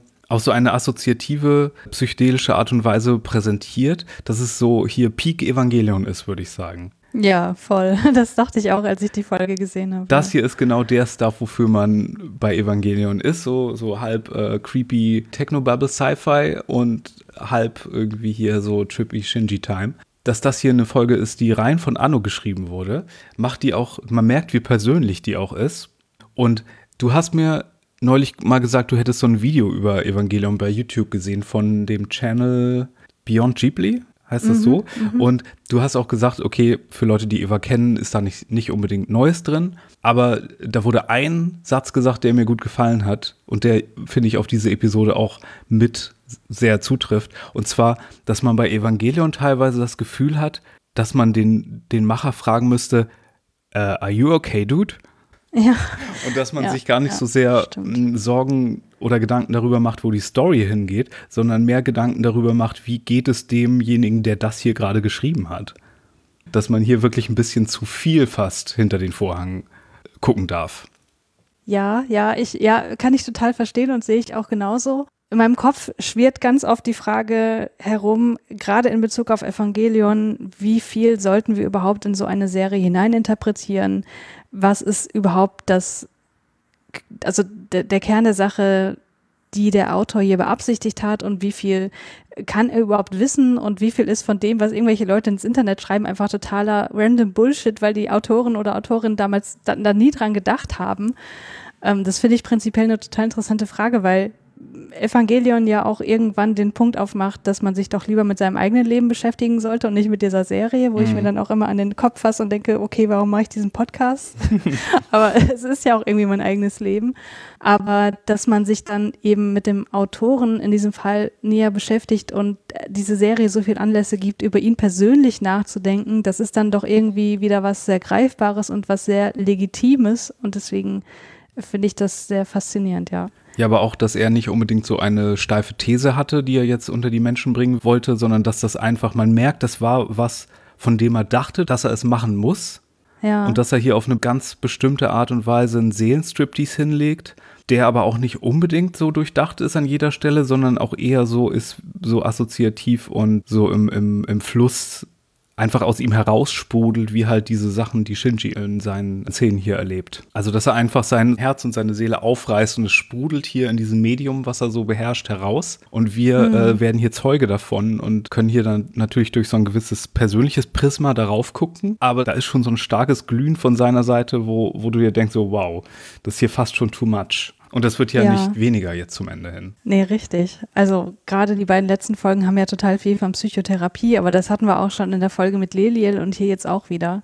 Speaker 1: assoziative, psychedelische Art und Weise präsentiert, dass es so hier Peak Evangelion ist, würde ich sagen.
Speaker 2: Ja, voll. Das dachte ich auch, als ich die Folge gesehen habe.
Speaker 1: Das hier ist genau der Stuff, wofür man bei Evangelion ist. So halb creepy Technobubble-Sci-Fi und halb irgendwie hier so trippy Shinji-Time. Dass das hier eine Folge ist, die rein von Anno geschrieben wurde, macht die auch, man merkt, wie persönlich die auch ist. Und du hast mir neulich mal gesagt, du hättest so ein Video über Evangelion bei YouTube gesehen von dem Channel Beyond Ghibli. Heißt das so? Und du hast auch gesagt, okay, für Leute, die Eva kennen, ist da nicht unbedingt Neues drin. Aber da wurde ein Satz gesagt, der mir gut gefallen hat und der, finde ich, auf diese Episode auch mit sehr zutrifft. Und zwar, dass man bei Evangelion teilweise das Gefühl hat, dass man den Macher fragen müsste, are you okay, dude?
Speaker 2: Ja.
Speaker 1: Und dass man sich gar nicht so sehr Sorgen oder Gedanken darüber macht, wo die Story hingeht, sondern mehr Gedanken darüber macht, wie geht es demjenigen, der das hier gerade geschrieben hat. Dass man hier wirklich ein bisschen zu viel fast hinter den Vorhang gucken darf.
Speaker 2: Ja, kann ich total verstehen und sehe ich auch genauso. In meinem Kopf schwirrt ganz oft die Frage herum, gerade in Bezug auf Evangelion, wie viel sollten wir überhaupt in so eine Serie hineininterpretieren? Was ist überhaupt der Kern der Sache, die der Autor hier beabsichtigt hat, und wie viel kann er überhaupt wissen und wie viel ist von dem, was irgendwelche Leute ins Internet schreiben, einfach totaler random Bullshit, weil die Autoren oder Autorinnen damals da nie dran gedacht haben. Das finde ich prinzipiell eine total interessante Frage, weil Evangelion ja auch irgendwann den Punkt aufmacht, dass man sich doch lieber mit seinem eigenen Leben beschäftigen sollte und nicht mit dieser Serie, wo ich mir dann auch immer an den Kopf fasse und denke, okay, warum mache ich diesen Podcast? Aber es ist ja auch irgendwie mein eigenes Leben. Aber dass man sich dann eben mit dem Autoren in diesem Fall näher beschäftigt und diese Serie so viel Anlässe gibt, über ihn persönlich nachzudenken, das ist dann doch irgendwie wieder was sehr Greifbares und was sehr Legitimes, und deswegen finde ich das sehr faszinierend, ja.
Speaker 1: Ja, aber auch, dass er nicht unbedingt so eine steife These hatte, die er jetzt unter die Menschen bringen wollte, sondern dass das einfach, man merkt, das war was, von dem er dachte, dass er es machen muss.
Speaker 2: Ja.
Speaker 1: Und dass er hier auf eine ganz bestimmte Art und Weise einen Seelenstriptease hinlegt, der aber auch nicht unbedingt so durchdacht ist an jeder Stelle, sondern auch eher so ist, so assoziativ und so im Fluss einfach aus ihm heraussprudelt, wie halt diese Sachen, die Shinji in seinen Szenen hier erlebt. Also, dass er einfach sein Herz und seine Seele aufreißt und es sprudelt hier in diesem Medium, was er so beherrscht, heraus. Und wir werden hier Zeuge davon und können hier dann natürlich durch so ein gewisses persönliches Prisma darauf gucken. Aber da ist schon so ein starkes Glühen von seiner Seite, wo du dir denkst, so wow, das ist hier fast schon too much. Und das wird ja nicht weniger jetzt zum Ende hin.
Speaker 2: Nee, richtig. Also gerade die beiden letzten Folgen haben ja total viel von Psychotherapie, aber das hatten wir auch schon in der Folge mit Leliel und hier jetzt auch wieder.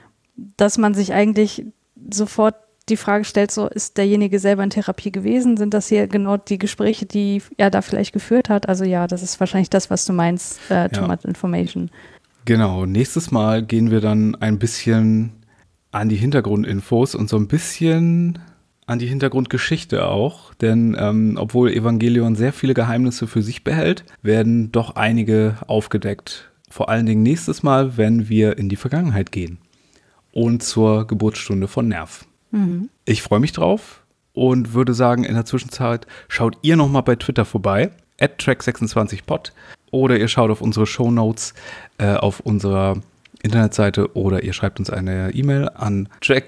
Speaker 2: Dass man sich eigentlich sofort die Frage stellt, so, ist derjenige selber in Therapie gewesen? Sind das hier genau die Gespräche, die er da vielleicht geführt hat? Also ja, das ist wahrscheinlich das, was du meinst, too much information. Genau,
Speaker 1: nächstes Mal gehen wir dann ein bisschen an die Hintergrundinfos und so ein bisschen an die Hintergrundgeschichte auch, denn obwohl Evangelion sehr viele Geheimnisse für sich behält, werden doch einige aufgedeckt. Vor allen Dingen nächstes Mal, wenn wir in die Vergangenheit gehen und zur Geburtsstunde von Nerv. Ich freue mich drauf und würde sagen, in der Zwischenzeit schaut ihr nochmal bei Twitter vorbei, @track26pod, oder ihr schaut auf unsere Shownotes auf unserer Internetseite, oder ihr schreibt uns eine E-Mail an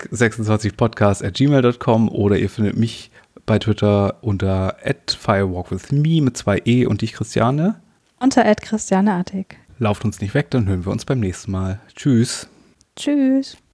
Speaker 1: track26podcast@gmail.com, oder ihr findet mich bei Twitter unter @firewalkwithme mit 2 E und dich, Christiane.
Speaker 2: Unter @christianeartig.
Speaker 1: Lauft uns nicht weg, dann hören wir uns beim nächsten Mal. Tschüss.
Speaker 2: Tschüss.